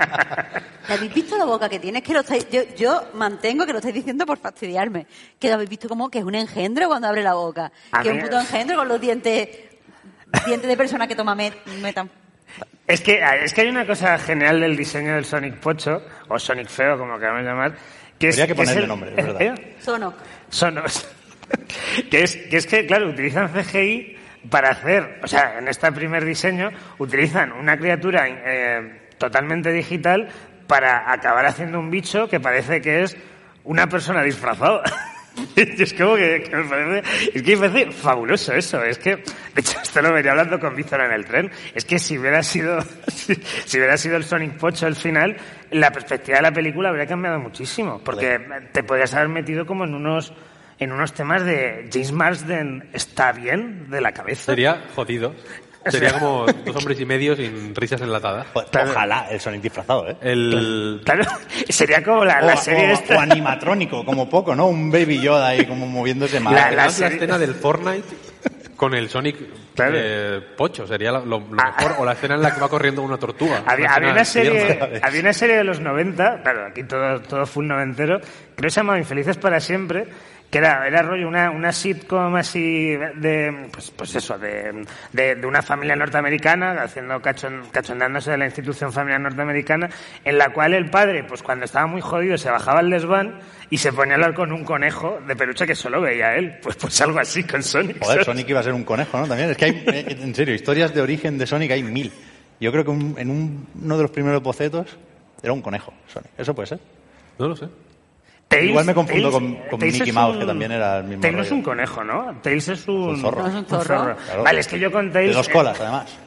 ¿habéis visto la boca que tiene? Es que lo estáis, yo, yo mantengo que lo estáis diciendo por fastidiarme. Que lo habéis visto como que es un engendro cuando abre la boca. A Que es mí- un puto engendro con los dientes, dientes de persona que toma met, metan. Es que, es que hay una cosa genial del diseño del Sonic Pocho, o Sonic Feo, como queramos llamar, que es Habría que que es ponerle el- nombre, es verdad. ¿Eh? Sono. Sonos. que, es, que es que, claro, utilizan C G I para hacer, o sea, en este primer diseño, utilizan una criatura eh, totalmente digital para acabar haciendo un bicho que parece que es una persona disfrazada. Y es como que, que me parece, es que me parece fabuloso eso. Es que, de hecho, esto lo venía hablando con Víctor en el tren. Es que si hubiera sido, si, si hubiera sido el Sonic Pocho al final, la perspectiva de la película habría cambiado muchísimo. Porque te podrías haber metido como en unos, en unos temas de James Marsden está bien de la cabeza. Sería jodido. Sería como dos hombres y medio sin risas enlatadas. Joder, Claro. Ojalá el Sonic disfrazado, ¿eh? El... Claro, sería como la, la o, serie o- esta. o animatrónico, como poco, ¿no? Un Baby Yoda ahí como moviéndose mal. La- Además, la, serie- escena del Fortnite con el Sonic Claro. eh, pocho sería lo, lo- lo Ah. mejor. O la escena en la que va corriendo una tortuga. Había, escena había una serie, tierna. había una serie de los noventa, claro, aquí todo, todo full noventero, creo que se llamaba Infelices para siempre, que era, era rollo una, una sitcom así de, pues, pues eso, de, de, de una familia norteamericana, haciendo cachon, cachondándose de la institución familiar norteamericana, en la cual el padre, pues cuando estaba muy jodido, se bajaba al desván y se ponía a hablar con un conejo de peluche que solo veía él. Pues, pues algo así con Sonic. Joder, Sonic iba a ser un conejo, ¿no? También es que hay, eh, en serio, historias de origen de Sonic hay mil. Yo creo que un- en un- uno de los primeros bocetos era un conejo, Sonic. ¿Eso puede ser? No lo sé. Tails- Igual me confundo Tails- con- con Tails Mickey es Mouse, un- que también era el mismo Tails no es rollo. un conejo, ¿no? Tails es un... un zorro. No es un zorro. Claro. Vale, es que yo con Tails... De dos colas, además.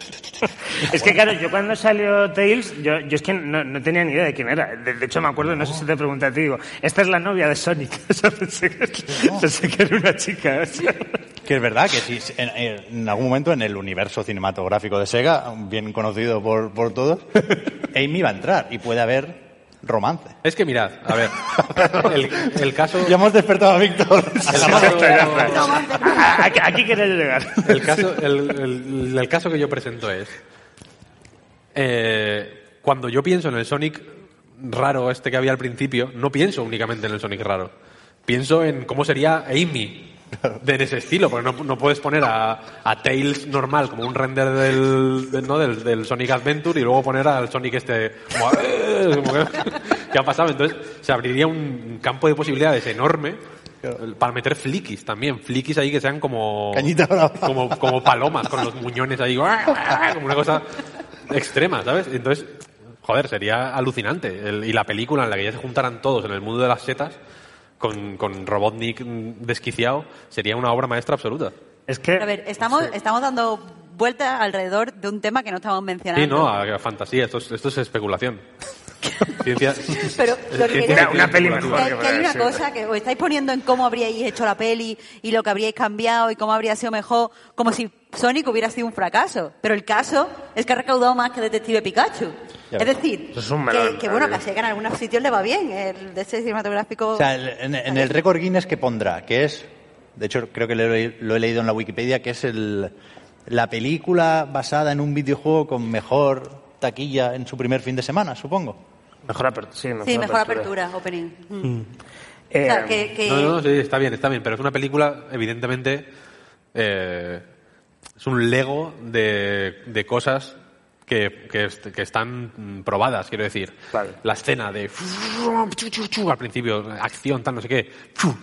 Es que claro, yo cuando salió Tails, yo, yo es que no, no tenía ni idea de quién era. De, de hecho, me acuerdo, no sé si te pregunté a ti, digo, esta es la novia de Sonic. O sea, pensé, que, pensé que era una chica. O sea. Que es verdad que si en, en algún momento en el universo cinematográfico de Sega, bien conocido por, por todos, Amy va a entrar y puede haber romance. Es que mirad, a ver, el, el caso... Ya hemos despertado a Víctor. El caso, Aquí, aquí quería llegar. el, caso, el, el, el caso que yo presento es... Eh, cuando yo pienso en el Sonic raro este que había al principio, no pienso únicamente en el Sonic raro. Pienso en cómo sería Amy de en ese estilo, porque no, no puedes poner a, a Tails normal como un render del, del, ¿no? del, del Sonic Adventure y luego poner al Sonic este como, eh, como que, ¿qué ha pasado? Entonces se abriría un campo de posibilidades enorme para meter fliquis también, fliquis ahí que sean como Cañita brava. como, como palomas con los muñones ahí como una cosa extrema, ¿sabes? Entonces, joder, sería alucinante. El, y la película en la que ya se juntaran todos en el mundo de las setas con, con Robotnik desquiciado sería una obra maestra absoluta. Es que... A ver, estamos, estamos dando vueltas alrededor de un tema que no estamos mencionando. Sí, no, a, a fantasía, esto es, esto es especulación. Ciencia, Pero lo que ciencia quería- Una peli mejor. que, que hay una cosa que os estáis poniendo en cómo habríais hecho la peli y lo que habríais cambiado y cómo habría sido mejor, como si Sonic hubiera sido un fracaso. Pero el caso es que ha recaudado más que Detective Pikachu. Ya Es ves. decir, Eso es un melón, que, que bueno, que ¿sabes? así que en algunos sitios le va bien. El de ese cinematográfico... O sea, el- en, en el récord Guinness que pondrá, que es, de hecho creo que lo he, lo he leído en la Wikipedia, que es el, la película basada en un videojuego con mejor taquilla en su primer fin de semana, supongo. Mejor apertura. Sí, mejor, sí, mejor apertura. apertura, opening. Mm. Eh, O sea, que, que- No, no, sí, está bien, está bien, pero es una película, evidentemente, eh, es un lego de, de cosas que, que, est- que están mm, probadas, quiero decir. Vale. La escena de al principio, acción, tal, no sé qué.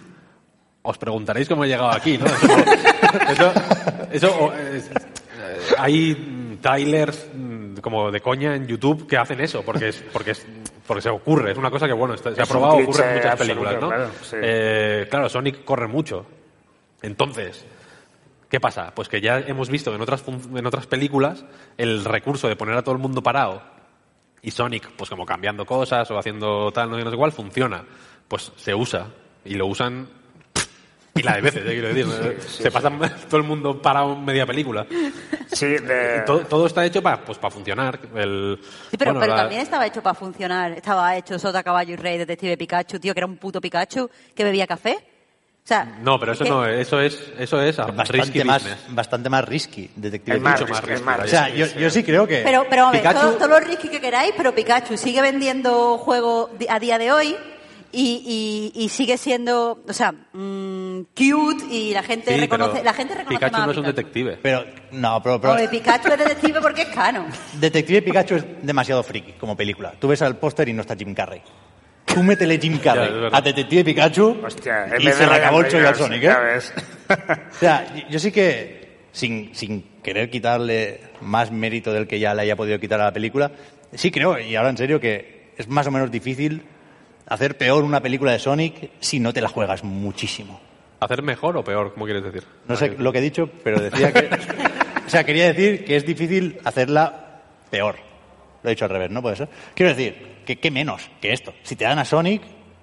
Os preguntaréis cómo he llegado aquí, ¿no? Eso, eso, eso, o, es- eh, hay mm, trailers mm, como de coña en YouTube que hacen eso, porque es, porque es, porque se ocurre, es una cosa que bueno, está- se ha Es un probado, cliché ocurre en muchas absoluto, películas, ¿no? claro, sí. Eh, claro, Sonic corre mucho. Entonces, ¿qué pasa? Pues que ya hemos visto en otras fun- en otras películas el recurso de poner a todo el mundo parado y Sonic, pues como cambiando cosas o haciendo tal, no sé, no sé cuál, funciona. Pues se usa y lo usan pila de veces, ¿eh? Quiero decir. Se pasa todo el mundo parado en media película. Sí, de... Todo, todo está hecho para pues, para funcionar. El, Sí, pero, bueno, pero la- también estaba hecho para funcionar. Estaba hecho Sota, Caballo y Rey, Detective Pikachu, tío, que era un puto Pikachu que bebía café. O sea, No, pero eso que- no, eso es, eso es a risky Bastante más, business. bastante más risky, Detective Es más Pikachu. Mucho más risky, es risky, más O sea, yo, yo sí creo que Pero, pero vamos, a ver, Pikachu... todo, todo lo risky que queráis, pero Pikachu sigue vendiendo juegos di- a día de hoy y, y, y sigue siendo, o sea, mm, cute y la gente Sí, reconoce, pero la gente reconoce Pikachu más a no es un Pikachu. detective. Pero, no, pero, pero Hombre, Pikachu es detective porque es canon. Detective Pikachu es demasiado friki como película. Tú ves al póster y no está Jim Carrey. Tú métele Jim Ya, Carrey es verdad. a Detective Pikachu Hostia, en y vez se de le Ryan acabó el chollo al Reynolds, Sonic, ya ¿eh? ves. O sea, yo- yo sí que, sin, sin querer quitarle más mérito del que ya le haya podido quitar a la película, sí creo, y ahora en serio, que es más o menos difícil hacer peor una película de Sonic si no te la juegas muchísimo. ¿Hacer mejor o peor? ¿Cómo quieres decir? No sé lo que he dicho, pero decía que... O sea, quería decir que es difícil hacerla peor. Lo he dicho al revés, ¿no? Puede ser. Quiero decir, que qué menos que esto. Si te dan a Sonic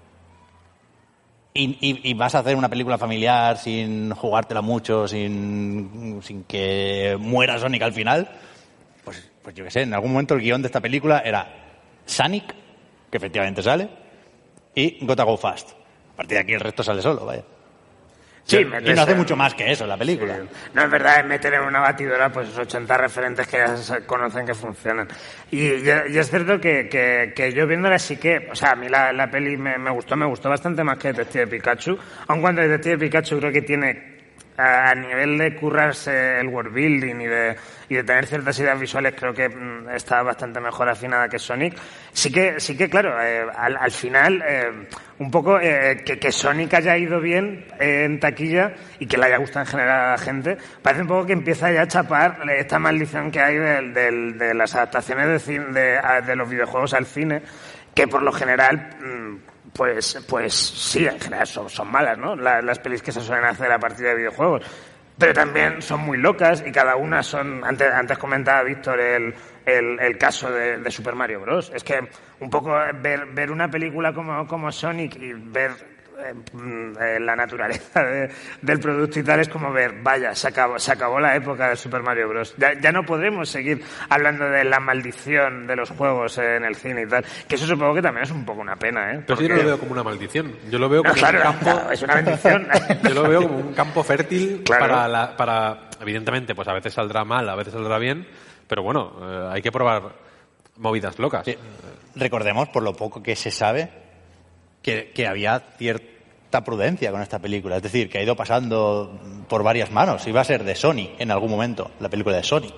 y, y- y vas a hacer una película familiar sin jugártela mucho, sin, sin que muera Sonic al final, pues, pues yo qué sé, en algún momento el guión de esta película era Sonic, que efectivamente sale, y Gotta Go Fast. A partir de aquí el resto sale solo, vaya. Sí, y meterse no hace en- mucho más que eso en la película. No, es verdad, es meter en una batidora pues esos ochenta referentes que ya se conocen que funcionan. Y, y- y es cierto que, que, que yo viéndola sí que, o sea, a mí la, la peli me, me gustó, me gustó bastante más que Detective Pikachu, aun cuando Detective Pikachu creo que tiene a, a nivel de currarse el world building y de, y de tener ciertas ideas visuales, creo que mm, está bastante mejor afinada que Sonic. Sí que, sí que claro, eh, al, al final, eh, un poco eh, que, que Sonic haya ido bien eh, en taquilla y que le haya gustado en general a la gente, parece un poco que empieza ya a chapar esta maldición que hay del, del, de las adaptaciones de, cine, de, a- de los videojuegos al cine, que por lo general... Mm, Pues, pues sí, en general son, son malas, ¿no? La- las pelis que se suelen hacer a partir de videojuegos. Pero también son muy locas y cada una son... Antes, antes comentaba Víctor el, el, el caso de, de Super Mario Bros. Es que un poco ver, ver una película como, como Sonic y ver eh, la naturaleza de, del producto y tal, es como ver, vaya, se acabó, se acabó la época del Super Mario Bros. Ya, ya no podremos seguir hablando de la maldición de los juegos en el cine y tal, que eso supongo que también es un poco una pena, ¿eh? Pero Porque... yo no lo veo como una maldición, yo lo veo No, como claro, un campo... claro, es una bendición. Yo lo veo como un campo fértil Claro. para, la, para... Evidentemente, pues a veces saldrá mal, a veces saldrá bien, pero bueno, eh, hay que probar movidas locas. Sí. Recordemos, por lo poco que se sabe, que, que había cierta prudencia con esta película. Es decir, que ha ido pasando por varias manos. Iba a ser de Sony en algún momento, la película de Sonic.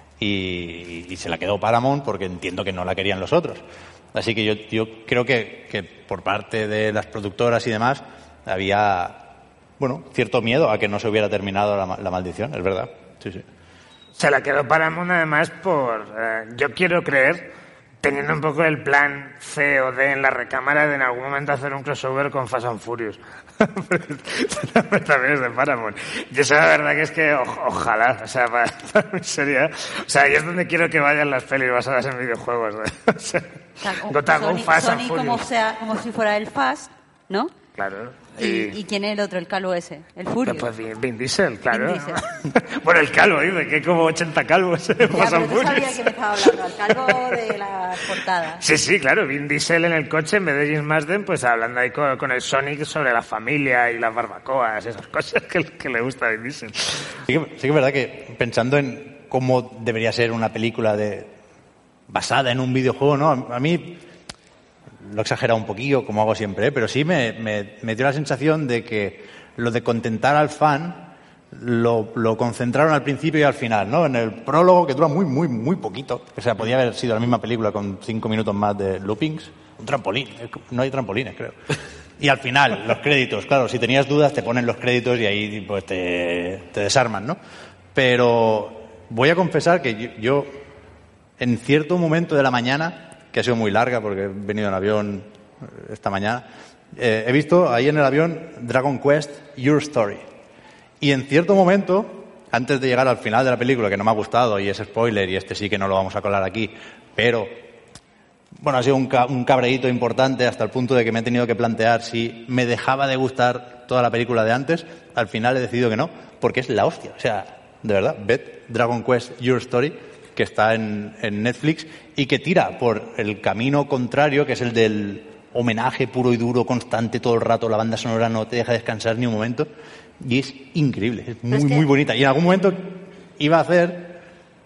Y, y se la quedó Paramount porque entiendo que no la querían los otros. Así que yo, yo creo que, que por parte de las productoras y demás había, bueno, cierto miedo a que no se hubiera terminado la, la maldición, es verdad. Sí, sí. Se la quedó Paramount además por, eh, yo quiero creer, teniendo un poco el plan C o D en la recámara de en algún momento hacer un crossover con Fast and Furious. También es de Paramount. Y eso la verdad que es que o, ojalá, o sea, para, para mí sería... O sea, ahí es donde quiero que vayan las pelis basadas en videojuegos. ¿No? O sea, O sea, como Gotham, Sony, Fast and Sony Furious. como, sea, como si fuera el Fast, ¿no? Claro. ¿Y, ¿Y quién es el otro, el calvo ese? ¿El Furious? Pues Vin, Vin Diesel, claro. Vin Diesel. Bueno, el calvo, dice que hay como ochenta calvos en Ya, Fast pero and tú sabías Furious. que me estaba hablando, el calvo de las portadas. Sí, sí, claro, Vin Diesel en el coche en vez de James Marsden, pues hablando ahí con, con el Sonic sobre la familia y las barbacoas, esas cosas que, que le gusta a Vin Diesel. Sí que, sí que es verdad que pensando en cómo debería ser una película de basada en un videojuego, ¿no? A, a mí lo he exagerado un poquillo, como hago siempre, ¿eh? Pero sí me, me, me dio la sensación de que lo de contentar al fan lo, lo concentraron al principio y al final, ¿no? En el prólogo, que dura muy, muy, muy poquito. O sea, podía haber sido la misma película con cinco minutos más de loopings. Un trampolín. No hay trampolines, creo. Y al final, los créditos. Claro, si tenías dudas, te ponen los créditos y ahí pues te, te desarman, ¿no? Pero voy a confesar que yo, yo, en cierto momento de la mañana, que ha sido muy larga porque he venido en avión esta mañana, eh, he visto ahí en el avión Dragon Quest Your Story. Y en cierto momento, antes de llegar al final de la película, que no me ha gustado y es spoiler y este sí que no lo vamos a colar aquí, pero bueno, ha sido un, ca- un cabreíto importante hasta el punto de que me he tenido que plantear si me dejaba de gustar toda la película de antes. Al final he decidido que no, porque es la hostia. O sea, de verdad, ved Dragon Quest Your Story, que está en, en Netflix y que tira por el camino contrario, que es el del homenaje puro y duro, constante, todo el rato. La banda sonora no te deja descansar ni un momento. Y es increíble, es muy, es que- muy bonita. Y en algún momento iba a hacer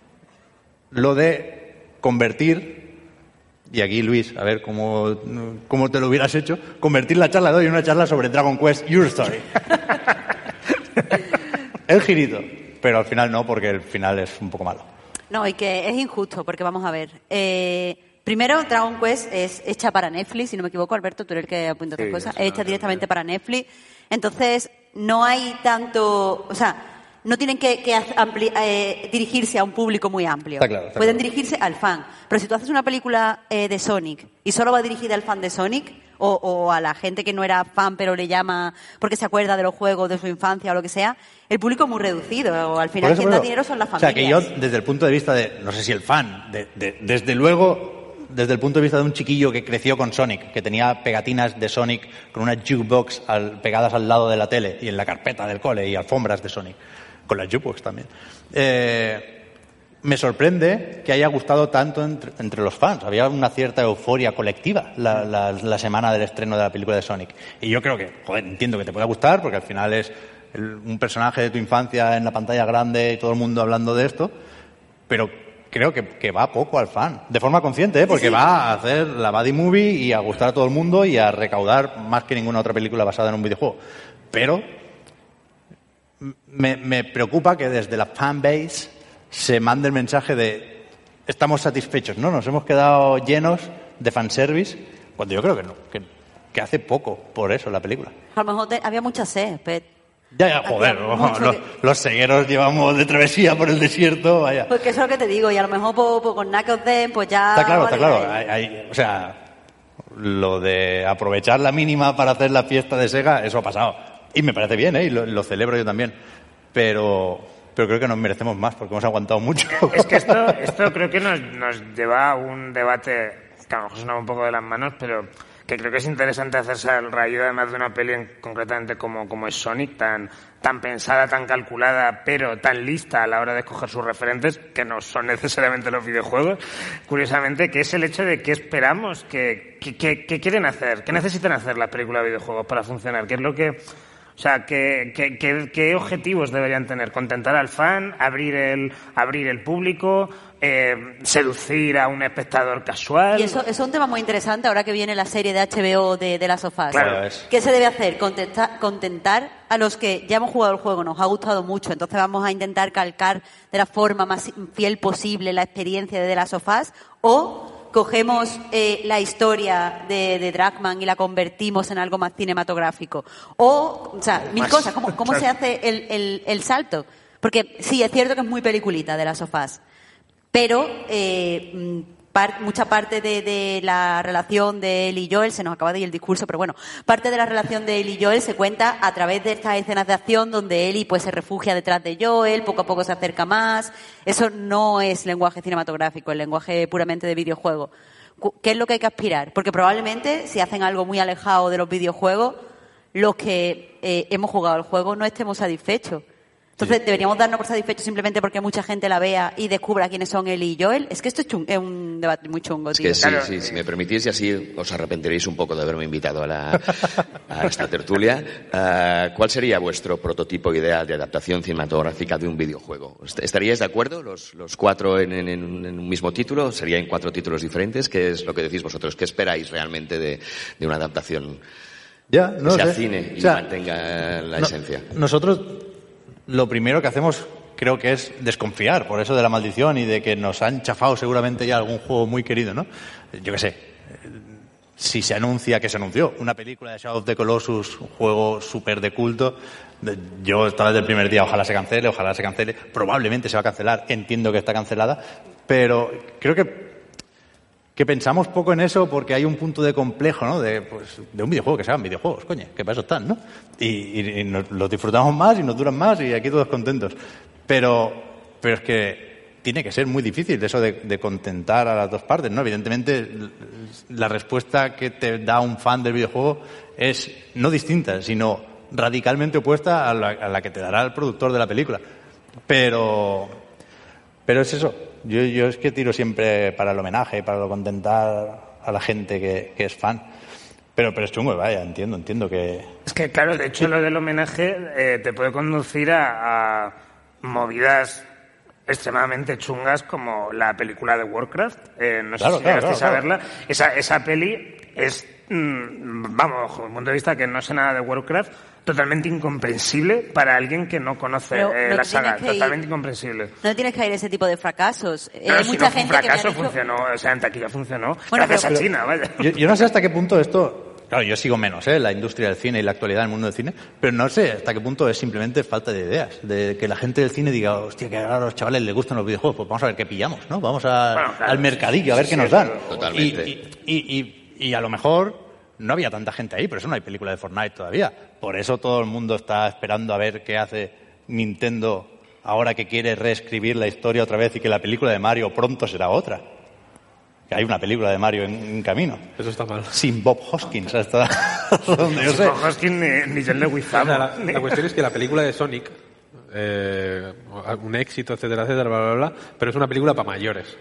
lo de convertir, y aquí Luis, a ver cómo, cómo te lo hubieras hecho, convertir la charla de hoy en una charla sobre Dragon Quest Your Story. El girito, pero al final no, porque el final es un poco malo. No, y que es injusto, porque vamos a ver. Eh, primero, Dragon Quest es hecha para Netflix, si no me equivoco, Alberto, tú eres el que apunta otras Sí, cosas. eso Es hecha no, directamente para Netflix. Entonces, no hay tanto. O sea, no tienen que, que ampli- eh, dirigirse a un público muy amplio. Está claro, está Pueden claro. dirigirse al fan. Pero si tú haces una película eh, de Sonic y solo va dirigida al fan de Sonic, o, o a la gente que no era fan pero le llama porque se acuerda de los juegos de su infancia o lo que sea, el público es muy reducido. O al final Por eso, quien da por eso. dinero son las O sea, familias. que yo, desde el punto de vista de, no sé si el fan, de, de- desde luego, desde el punto de vista de un chiquillo que creció con Sonic, que tenía pegatinas de Sonic con una jukebox al- pegadas al lado de la tele y en la carpeta del cole y alfombras de Sonic, con la jukebox también. Eh, me sorprende que haya gustado tanto entre, entre los fans. Había una cierta euforia colectiva la, la, la semana del estreno de la película de Sonic. Y yo creo que, joder, entiendo que te pueda gustar, porque al final es el- un personaje de tu infancia en la pantalla grande y todo el mundo hablando de esto, pero creo que, que va poco al fan. De forma consciente, ¿eh? Porque va a hacer la buddy movie y a gustar a todo el mundo y a recaudar más que ninguna otra película basada en un videojuego. Pero me, me preocupa que desde la fanbase se mande el mensaje de estamos satisfechos, ¿no? Nos hemos quedado llenos de fanservice, cuando yo creo que no, que, que hace poco por eso la película. A lo mejor te- había mucha sed, Pet. Ya, ya, joder, Había mucho los, que- los cegueros llevamos de travesía por el desierto, vaya. Porque eso es lo que te digo, y a lo mejor po- po- con Knuckles Den, pues ya... Está claro, está vale, claro. vale. Hay- hay- o sea, lo de aprovechar la mínima para hacer la fiesta de Sega, eso ha pasado. Y me parece bien, ¿eh? Y lo, lo celebro yo también. Pero, pero creo que nos merecemos más porque hemos aguantado mucho. Es que esto, esto creo que nos, nos lleva a un debate que a lo mejor suena un poco de las manos, pero que creo que es interesante hacerse al rayo además de una peli en, concretamente como, como es Sonic, tan, tan pensada, tan calculada, pero tan lista a la hora de escoger sus referentes, que no son necesariamente los videojuegos, curiosamente, que es el hecho de qué esperamos, que, que, que, que quieren hacer, qué necesitan hacer las películas de videojuegos para funcionar, qué es lo que... O sea, ¿qué, qué, qué, qué objetivos deberían tener? ¿Contentar al fan? ¿Abrir el, abrir el público? Eh, ¿Seducir a un espectador casual? Y eso, eso es un tema muy interesante ahora que viene la serie de H B O de, de Last of Us. Claro. ¿Qué se debe hacer? Contentar, contentar a los que ya hemos jugado el juego, nos ha gustado mucho, entonces vamos a intentar calcar de la forma más fiel posible la experiencia de The Last of Us, o cogemos eh, la historia de, de Dragman y la convertimos en algo más cinematográfico. O, o sea, mil cosas. ¿Cómo, cómo se hace el, el, el salto? Porque sí, es cierto que es muy peliculita de Last of Us, pero eh, par, mucha parte de, de la relación de Ellie y Joel, se nos acaba de ir el discurso, pero bueno, parte de la relación de Ellie y Joel se cuenta a través de estas escenas de acción donde Ellie pues se refugia detrás de Joel, poco a poco se acerca más. Eso no es lenguaje cinematográfico, es lenguaje puramente de videojuego. ¿Qué es lo que hay que aspirar? Porque probablemente si hacen algo muy alejado de los videojuegos, los que eh, hemos jugado el juego no estemos satisfechos. Entonces, sí. ¿Deberíamos darnos por satisfechos simplemente porque mucha gente la vea y descubra quiénes son Ellie y Joel? Es que esto es, chung- es un debate muy chungo, tío. Es que sí, claro, sí, eh... si me permitís, y así os arrepentiréis un poco de haberme invitado a, la, a esta tertulia. Uh, ¿Cuál sería vuestro prototipo ideal de adaptación cinematográfica de un videojuego? ¿Estaríais de acuerdo los, los cuatro en, en, en un mismo título? ¿Serían cuatro títulos diferentes? ¿Qué es lo que decís vosotros? ¿Qué esperáis realmente de, de una adaptación ya, no que sea sé. cine y o sea, mantenga la no, esencia? Nosotros... Lo primero que hacemos creo que es desconfiar, por eso de la maldición y de que nos han chafado seguramente ya algún juego muy querido, ¿no? Yo qué sé, si se anuncia, que se anunció, una película de Shadow of the Colossus, un juego súper de culto, yo estaba desde el primer día, ojalá se cancele, ojalá se cancele, probablemente se va a cancelar, entiendo que está cancelada, pero creo que que pensamos poco en eso porque hay un punto de complejo, ¿no? De, pues, de un videojuego, que se hagan videojuegos, coño, que para eso están, ¿no? Y, y, y nos, los disfrutamos más y nos duran más y aquí todos contentos. Pero, pero es que tiene que ser muy difícil eso de, de contentar a las dos partes, ¿no? Evidentemente, la respuesta que te da un fan del videojuego es no distinta, sino radicalmente opuesta a la, a la que te dará el productor de la película. Pero, pero es eso. Yo, yo es que tiro siempre para el homenaje, para lo contentar a la gente que, que es fan. Pero, pero es chungo, vaya, entiendo, entiendo que... Es que, claro, de hecho, lo del homenaje eh, te puede conducir a, a movidas extremadamente chungas como la película de Warcraft. Eh, no claro, sé si claro, llegasteis claro, a verla. claro. Esa, esa peli es, mmm, vamos, bajo el punto de vista que no sé nada de Warcraft, totalmente incomprensible para alguien que no conoce Pero eh, no la te saga. tienes que ir- Totalmente incomprensible. No tienes que ir a ese tipo de fracasos. Eh, Pero hay si mucha no fue un gente que me ha fracaso, dicho... funcionó. O sea, en taquilla funcionó. Bueno, gracias pero- a China, vaya. Yo, yo no sé hasta qué punto esto... Claro, yo sigo menos, ¿eh? La industria del cine y la actualidad del mundo del cine, pero no sé hasta qué punto es simplemente falta de ideas. De que la gente del cine diga, hostia, que ahora a los chavales les gustan los videojuegos, pues vamos a ver qué pillamos, ¿no? Vamos a, Bueno, claro, al mercadillo a ver sí, qué sí, nos dan. totalmente. Y, y, y, y, y a lo mejor no había tanta gente ahí, por eso no hay película de Fortnite todavía. Por eso todo el mundo está esperando a ver qué hace Nintendo ahora que quiere reescribir la historia otra vez y que la película de Mario pronto será otra. Que hay una película de Mario en, en camino. Eso está mal. Sin Bob Hoskins, hasta donde yo sé. No, Hoskin ni, ni John O Leguizamo. sea, la, la cuestión es que la película de Sonic, eh, un éxito, etcétera, etcétera, bla, bla, bla, pero es una película para mayores.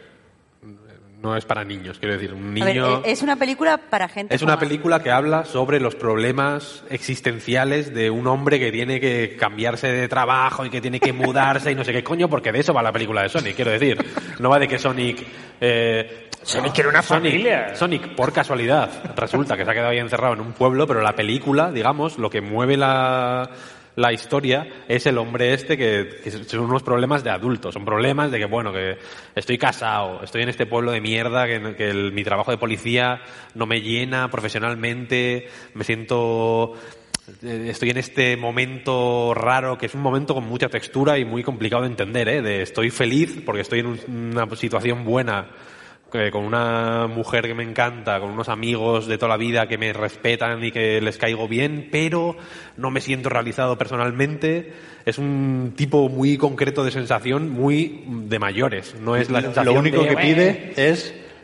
No es para niños, quiero decir, un A ver, niño... eh, es una película para gente Es una como- película que habla sobre los problemas existenciales de un hombre que tiene que cambiarse de trabajo y que tiene que mudarse y no sé qué coño, porque de eso va la película de Sonic, quiero decir. No va de que Sonic... Eh, Sonic quiere una Sonic, familia. Sonic, por casualidad, resulta que se ha quedado ahí encerrado en un pueblo, pero la película, digamos, lo que mueve la... la historia es el hombre este que, que son unos problemas de adultos, son problemas de que, bueno, que estoy casado, estoy en este pueblo de mierda, que, que el- mi trabajo de policía no me llena profesionalmente, me siento... eh, Estoy en este momento raro, que es un momento con mucha textura y muy complicado de entender, ¿eh? De estoy feliz porque estoy en un- una situación buena, eh, con una mujer que me encanta, con unos amigos de toda la vida que me respetan y que les caigo bien, pero no me siento realizado personalmente. Es un tipo muy concreto de sensación, muy de mayores. No es la Lo- sensación Lo único de, que "Bueno". pide es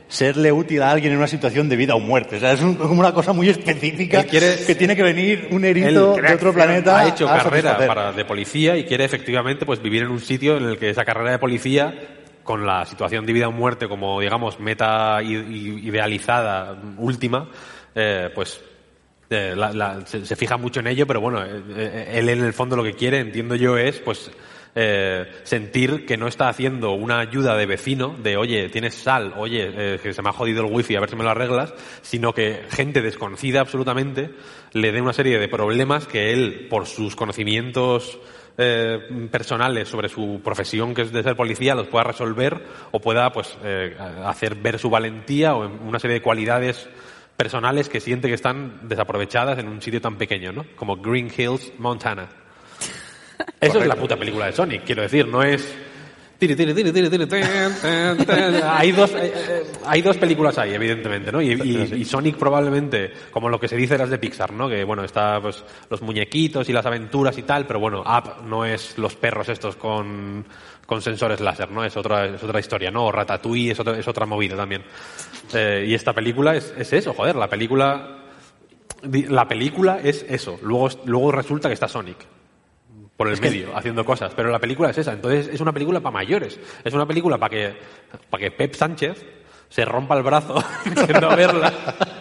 serle útil a alguien en una situación de vida o muerte. O sea, es un, como una cosa muy específica quiere, que tiene que venir un erito de otro planeta. Ha hecho a carrera satisfacer. para, de policía y quiere efectivamente pues vivir en un sitio en el que esa carrera de policía, con la situación de vida o muerte como, digamos, meta i- i- idealizada última, eh, pues eh, la, la, se, se fija mucho en ello, pero bueno, eh, eh, él en el fondo lo que quiere, entiendo yo, es pues Eh, sentir que no está haciendo una ayuda de vecino, de oye, tienes sal, oye, eh, que se me ha jodido el wifi, a ver si me lo arreglas, sino que gente desconocida absolutamente le dé una serie de problemas que él, por sus conocimientos eh, personales sobre su profesión, que es de ser policía, los pueda resolver o pueda pues eh, hacer ver su valentía o una serie de cualidades personales que siente que están desaprovechadas en un sitio tan pequeño, ¿no? Como Green Hills, Montana. Eso Correcto. Es la puta película de Sonic, quiero decir, no es... Tiri, tiri, tiri, tiri, tiri, ten, ten, ten. Hay dos, eh, hay dos películas ahí, evidentemente, ¿no? Y, y, y Sonic probablemente, como lo que se dice las de Pixar, ¿no? Que, bueno, está pues los muñequitos y las aventuras y tal, pero bueno, Up no es los perros estos con, con sensores láser, ¿no? Es otra, es otra historia, ¿no? O Ratatouille es, otro, es otra movida también. Eh, y esta película es, es eso, joder, la película... La película es eso, luego, luego resulta que está Sonic por el es medio, que... haciendo cosas. Pero la película es esa. Entonces es una película para mayores. Es una película para que, para que Pep Sánchez se rompa el brazo yendo a verla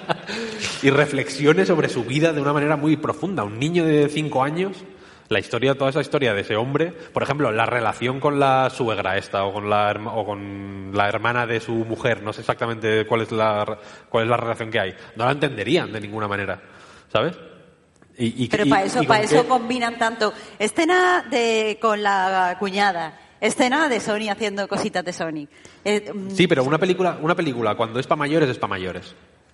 y reflexione sobre su vida de una manera muy profunda. Un niño de cinco años, la historia, toda esa historia de ese hombre, por ejemplo, la relación con la suegra esta o con la, o con la hermana de su mujer, no sé exactamente cuál es la, cuál es la relación que hay. No la entenderían de ninguna manera, ¿sabes? Y, y, Pero y, para eso, y para eso qué... combinan tanto escena de con la cuñada, escena de Sony haciendo cositas de Sonic. Eh, sí, pero una película, una película cuando es para mayores es para mayores.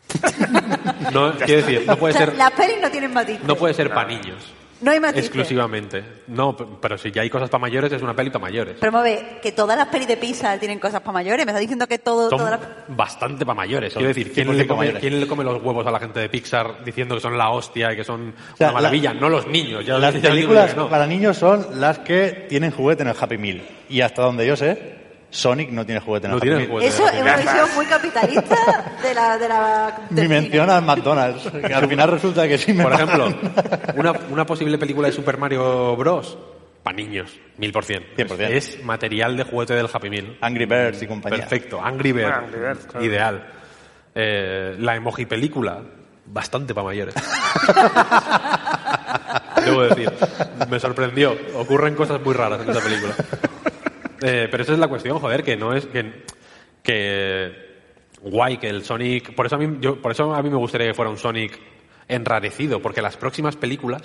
No, quiero decir, no puede o sea, ser. Las pelis no tienen matices. No puede ser para niños. No hay matices. Exclusivamente. No, pero si ya hay cosas para mayores es una peli para mayores. Pero mueve, que todas las pelis de Pixar tienen cosas para mayores. Me está diciendo que todo, son todas las... bastante para mayores. Quiero decir, ¿quién le, come, ¿quién le come los huevos a la gente de Pixar diciendo que son la hostia y que son o sea, una maravilla? La, no los niños. Ya, las ya películas no. para niños son las que tienen juguete en el Happy Meal. Y hasta donde yo sé, Sonic no tiene juguete en el no Happy Meal. Eso es una visión muy capitalista de la... De la Mi mención al McDonald's. Que al final resulta que sí me Por pagan. ejemplo, una, una posible película de Super Mario Bros. Para niños, mil por cien. cien por cien. Es material de juguete del Happy Meal. Angry Birds y compañía. Perfecto, Angry Birds. Bueno, Angry Birds, claro. Ideal. Eh, la emoji película, bastante para mayores. Debo decir, me sorprendió. Ocurren cosas muy raras en esta película. Eh, pero esa es la cuestión, joder, que no es que, que guay que el Sonic, por eso a mí yo, por eso a mí me gustaría que fuera un Sonic enrarecido, porque las próximas películas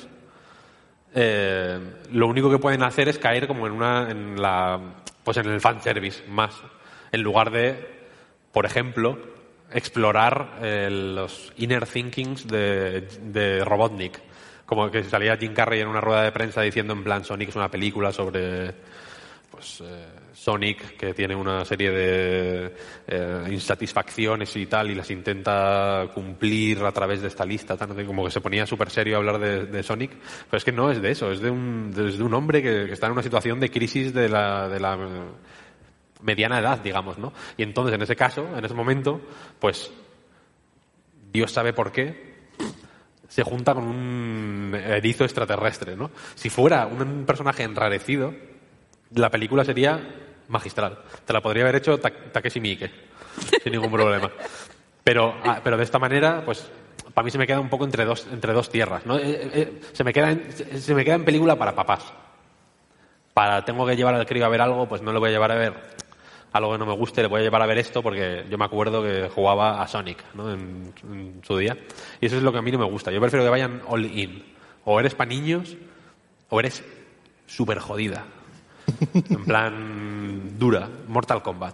eh, lo único que pueden hacer es caer como en una en la pues en el fanservice más, en lugar de, por ejemplo, explorar eh, los inner thinkings de, de Robotnik, como que salía Jim Carrey en una rueda de prensa diciendo en plan Sonic es una película sobre pues eh, Sonic que tiene una serie de eh, insatisfacciones y tal y las intenta cumplir a través de esta lista, tal, como que se ponía súper serio a hablar de, de Sonic, pero es que no es de eso, es de un, es de un hombre que, que está en una situación de crisis de la, de la mediana edad, digamos, ¿no? Y entonces en ese caso, en ese momento, pues Dios sabe por qué se junta con un erizo extraterrestre, ¿no? Si fuera un personaje enrarecido, la película sería magistral. Te la podría haber hecho Takeshi Miike, sin ningún problema. Pero, ah, pero de esta manera, pues, para mí se me queda un poco entre dos, entre dos tierras, ¿no? Eh, eh, se me queda en, se me queda en película para papás. Para tengo que llevar al crío a ver algo, pues no le voy a llevar a ver algo que no me guste, le voy a llevar a ver esto porque yo me acuerdo que jugaba a Sonic, ¿no? en, en su día. Y eso es lo que a mí no me gusta. Yo prefiero que vayan all in. O eres para niños o eres súper jodida. En plan dura, Mortal Kombat.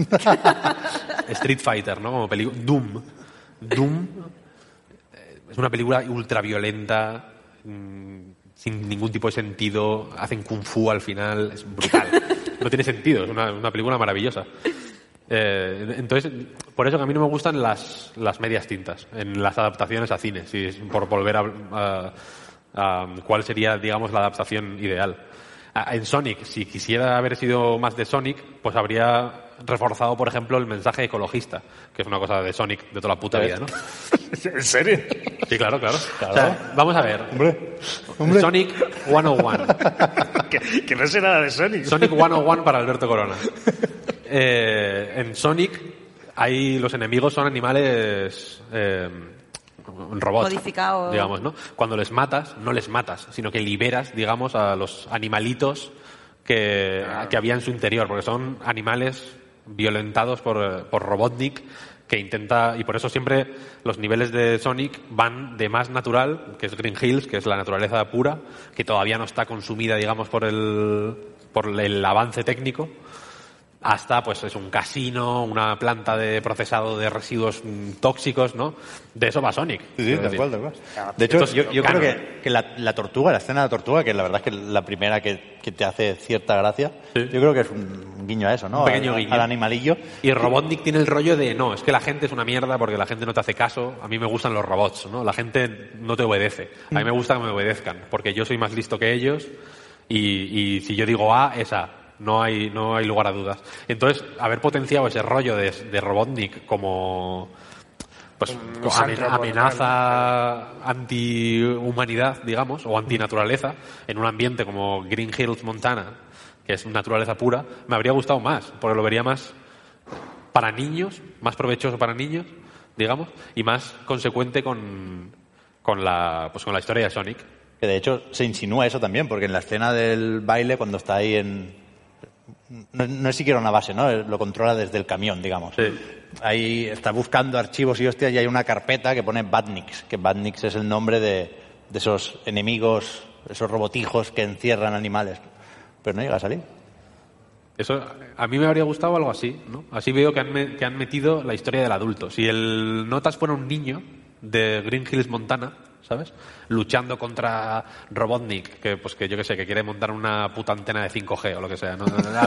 Street Fighter, ¿no? Como película. Doom. Doom eh, es una película ultra violenta, mmm, sin ningún tipo de sentido. Hacen kung fu al final, es brutal. No tiene sentido, es una, una película maravillosa. Eh, entonces, por eso que a mí no me gustan las, las medias tintas en las adaptaciones a cine, si es por volver a, a, a cuál sería, digamos, la adaptación ideal. En Sonic, si quisiera haber sido más de Sonic, pues habría reforzado, por ejemplo, el mensaje ecologista, que es una cosa de Sonic de toda la puta vida, ¿no? ¿En serio? Sí, claro, claro. Claro. O sea, vamos a ver. Hombre, hombre. Sonic ciento uno. que, que no sé nada de Sonic. Sonic ciento uno para Alberto Corona. Eh, en Sonic, hay, los enemigos son animales... Eh, robots, modificados, digamos, ¿no? Cuando les matas, no les matas, sino que liberas, digamos, a los animalitos que, ah. que había en su interior, porque son animales violentados por, por Robotnik, que intenta, y por eso siempre los niveles de Sonic van de más natural, que es Green Hills, que es la naturaleza pura, que todavía no está consumida, digamos, por el, por el avance técnico, hasta, pues, es un casino, una planta de procesado de residuos tóxicos, ¿no? De eso va Sonic. Sí, sí, de acuerdo, de acuerdo. De hecho, Entonces, yo, yo creo que, que la, la tortuga, la escena de la tortuga, que la verdad es que la primera que, que te hace cierta gracia, sí. Yo creo que es un guiño a eso, ¿no? Un pequeño al, guiño. Al animalillo. Y Robotnik tiene el rollo de, no, es que la gente es una mierda porque la gente no te hace caso, a mí me gustan los robots, ¿no? La gente no te obedece, a mí me gusta que me obedezcan, porque yo soy más listo que ellos y, y si yo digo A, es A. No hay, no hay lugar a dudas. Entonces, haber potenciado ese rollo de, de Robotnik como pues amenaza anti-humanidad, digamos, o antinaturaleza, en un ambiente como Green Hills, Montana, que es naturaleza pura, me habría gustado más, porque lo vería más para niños, más provechoso para niños, digamos, y más consecuente con, con, la, pues con la historia de Sonic. Que de hecho se insinúa eso también, porque en la escena del baile, cuando está ahí en... No, no es siquiera una base, ¿no? Lo controla desde el camión, digamos. Sí. Ahí está buscando archivos y hostias y hay una carpeta que pone Badniks, que Badniks es el nombre de, de esos enemigos, esos robotijos que encierran animales. Pero no llega a salir. Eso, a mí me habría gustado algo así, ¿no? Así veo que han, me, que han metido la historia del adulto. Si el Notas fuera un niño de Green Hills, Montana, ¿sabes? Luchando contra Robotnik, que pues que yo que sé, que quiere montar una puta antena de cinco G o lo que sea. No,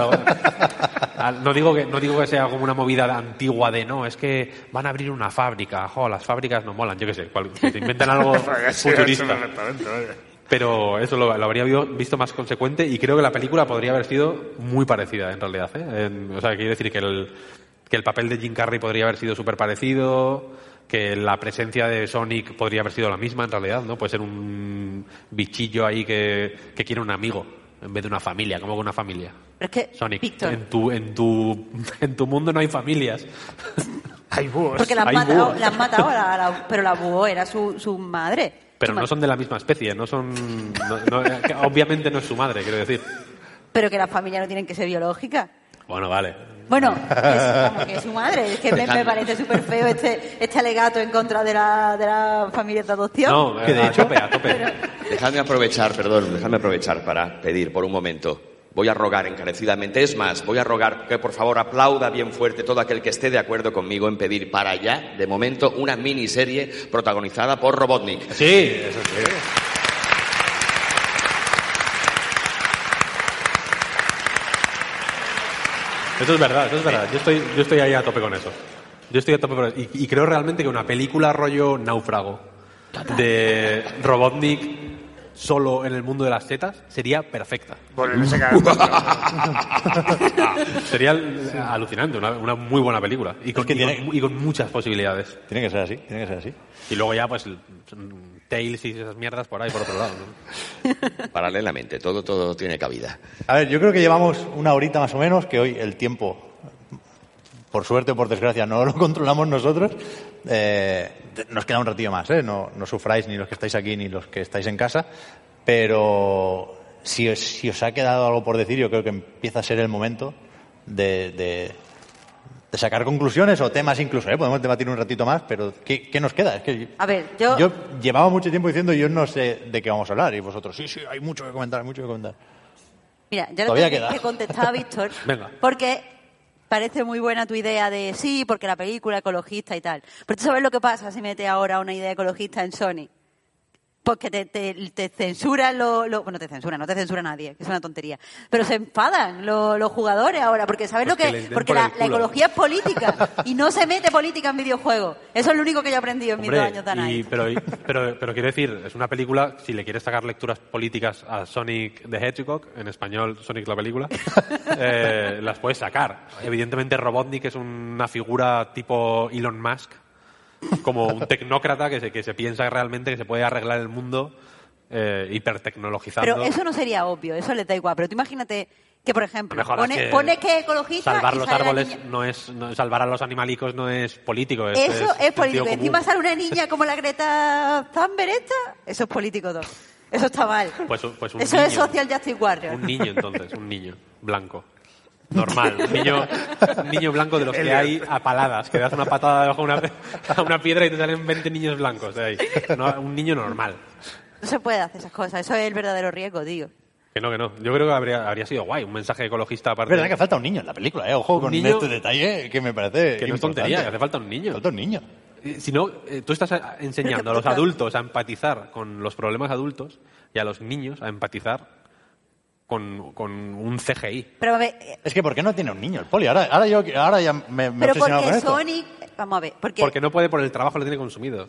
no, no, digo que no digo que sea como una movida antigua de no, es que van a abrir una fábrica, jo, las fábricas no molan, yo que sé, cual, que se inventan algo futurista. Pero eso lo, lo habría visto más consecuente y creo que la película podría haber sido muy parecida en realidad, ¿eh? En, o sea, quiero decir que el, que el papel de Jim Carrey podría haber sido súper parecido, que la presencia de Sonic podría haber sido la misma en realidad, ¿no? Puede ser un bichillo ahí que, que quiere un amigo en vez de una familia, como que una familia. Pero es que, Sonic, Víctor, en tu, en tu, en tu mundo no hay familias. Hay búhos. Porque la han Hay matado, búhos. la han matado a la, la- pero la búho era su, su madre. Pero Su no ma- son de la misma especie, no son... no- no- que obviamente no es su madre, quiero decir. Pero que las familias no tienen que ser biológicas. Bueno, vale. Bueno, es como que es su madre. Es que me, me parece súper feo este, este alegato en contra de la, de la familia de adopción. No, Que de a hecho- tope, a tope. Dejadme aprovechar, perdón, dejadme aprovechar para pedir por un momento. Voy a rogar encarecidamente, es más, voy a rogar que por favor aplauda bien fuerte todo aquel que esté de acuerdo conmigo en pedir para allá, de momento, una miniserie protagonizada por Robotnik. Sí, eso sí. Eso es verdad, eso es verdad. Yo estoy, yo estoy ahí a tope con eso. Yo estoy a tope con eso. Y, y creo realmente que una película rollo Náufrago de Robotnik solo en el mundo de las tetas sería perfecta. Volverse a Sería alucinante, una, una muy buena película. Y con, Es que y tiene- con- y con muchas posibilidades. Tiene que ser así, tiene que ser así. Y luego ya, pues, Tails y esas mierdas por ahí, por otro lado, ¿no? Paralelamente, todo, todo tiene cabida. A ver, yo creo que llevamos una horita más o menos, que hoy el tiempo, por suerte o por desgracia, no lo controlamos nosotros. Eh, nos queda un ratillo más, ¿eh? No, no sufráis ni los que estáis aquí ni los que estáis en casa. Pero si os, si os ha quedado algo por decir, yo creo que empieza a ser el momento de, de, de sacar conclusiones o temas incluso, ¿eh? Podemos debatir un ratito más, pero ¿qué, qué nos queda? Es que A ver, yo... yo llevaba mucho tiempo diciendo yo no sé de qué vamos a hablar y vosotros, sí, sí, hay mucho que comentar, hay mucho que comentar. Mira, yo le Todavía tengo queda. que contestar a Víctor. Venga. Porque parece muy buena tu idea de sí, porque la película ecologista y tal. Pero tú sabes lo que pasa si metes ahora una idea ecologista en Sony. Porque te, te, te censuran lo, lo... Bueno, te censuran, no te censura nadie, que es una tontería. Pero se enfadan lo, los jugadores ahora, porque ¿sabes Pues lo que...? que les den Porque por la, el la culo. ecología es política y no se mete política en videojuegos. Eso es lo único que yo he aprendido en mis Hombre, dos años de y- análisis. pero, y- pero, pero quiero decir, es una película, si le quieres sacar lecturas políticas a Sonic the Hedgehog, en español Sonic la película, eh, las puedes sacar. Evidentemente Robotnik es una figura tipo Elon Musk, como un tecnócrata que se, que se piensa realmente que se puede arreglar el mundo eh, hipertecnologizando. Pero eso no sería obvio, eso les da igual. Pero tú imagínate que, por ejemplo, Mejoras pone, que pone que es ecologista salvar y los sale la árboles niña. no es no- salvar a los animalicos no es político, es, Eso es, sentido político. Y común. encima sale una niña como la Greta Thunberg esta, eso es político todo. Eso está mal. Pues, pues un eso niño, es social justice warrior. un niño entonces, un niño blanco. Normal, un niño, un niño blanco de los que hay a paladas, que das una patada debajo de una, a una piedra y te salen veinte niños blancos de ahí. No, un niño normal. No se puede hacer esas cosas. Eso es el verdadero riesgo, tío. Que no, que no. Yo creo que habría, habría sido guay, un mensaje ecologista aparte. Es verdad que falta un niño en la película, ¿eh? Ojo Un con niño- este detalle que me parece que no es tontería, que hace falta un niño. Falta un niño. Eh, Si no, eh, tú estás eh, enseñando a los adultos a empatizar con los problemas adultos y a los niños a empatizar con, con un C G I. Pero a ver, eh, Es que ¿por qué no tiene un niño el poli? Ahora, ahora, yo, ahora ya me, me he pero obsesionado con porque esto. Sonic... Vamos a ver, porque... Porque no puede por el trabajo, lo tiene consumido.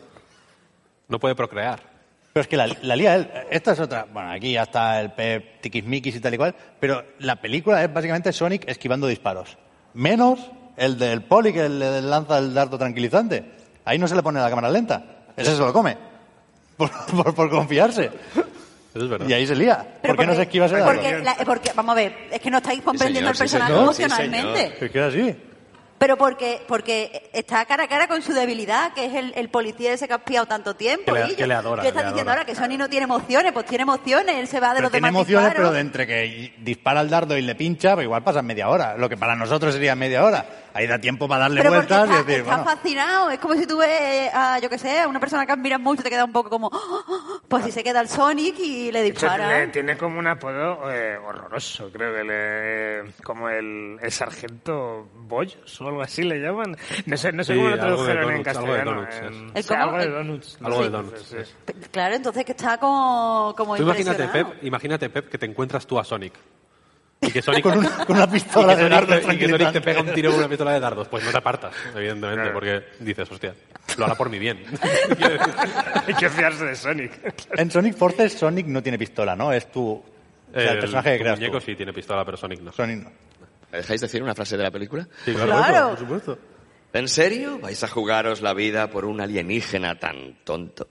No puede procrear. Pero es que la, la lía él. Esta es otra. Bueno, aquí ya está el Pep tiquismiquis y tal y cual. Pero la película es básicamente Sonic esquivando disparos. Menos el del poli que le lanza el dardo tranquilizante. Ahí no se le pone la cámara lenta. Ese se lo come. Por, por, por confiarse. Eso es verdad. Y ahí se lía. pero ¿Por qué no se esquiva ese dardo? porque, la- porque, vamos a ver, es que no estáis comprendiendo señor, el sí, personaje señor, sí, emocionalmente. Es que es así. Pero porque, porque está cara a cara con su debilidad, que es el, el policía ese que ha espiado tanto tiempo. Que le- y que le adora, ¿Qué está le diciendo adora. ahora? Que Sony no tiene emociones, pues tiene emociones, él se va de Pero los tiene demás emociones, disparos. pero de entre que dispara el dardo y le pincha, pues igual pasa media hora. Lo que para nosotros sería media hora. Ahí da tiempo para darle Pero porque vueltas está, y decir, está bueno, fascinado. Es como si tú ves a, yo qué sé, a una persona que admiras mucho, te queda un poco como... "Oh", pues si se queda el Sonic y le De hecho, dispara. le- tiene como un apodo eh, horroroso, creo que le, como el, el sargento Bollos o algo así le llaman. No sé, no sé Sí, cómo lo algo de tradujeron en donuts, algo de castellano. donuts, en- es. ¿El sí, cómo? algo de El- donuts. Algo Sí, de donuts, sí, sí. P- Claro, entonces que está como, como Tú imagínate, impresionado. Pep, imagínate, Pep, que te encuentras tú a Sonic. Y que Sonic, con, un- con una y que pistola de Sonic dardo te- y que Sonic te tranquilizante. pega un tiro con una pistola de dardos. Pues no te apartas, evidentemente, Claro. porque dices, hostia, lo hará por mi bien. Quiero decir, Hay que fiarse de Sonic. En Sonic Forces, Sonic no tiene pistola, ¿no? Es tu... O sea, el, el- personaje que tu creas muñeco tú. sí tiene pistola, pero Sonic no. Sonic no. ¿Me dejáis decir una frase de la película? Sí, Claro. Por supuesto. ¿En serio vais a jugaros la vida por un alienígena tan tonto?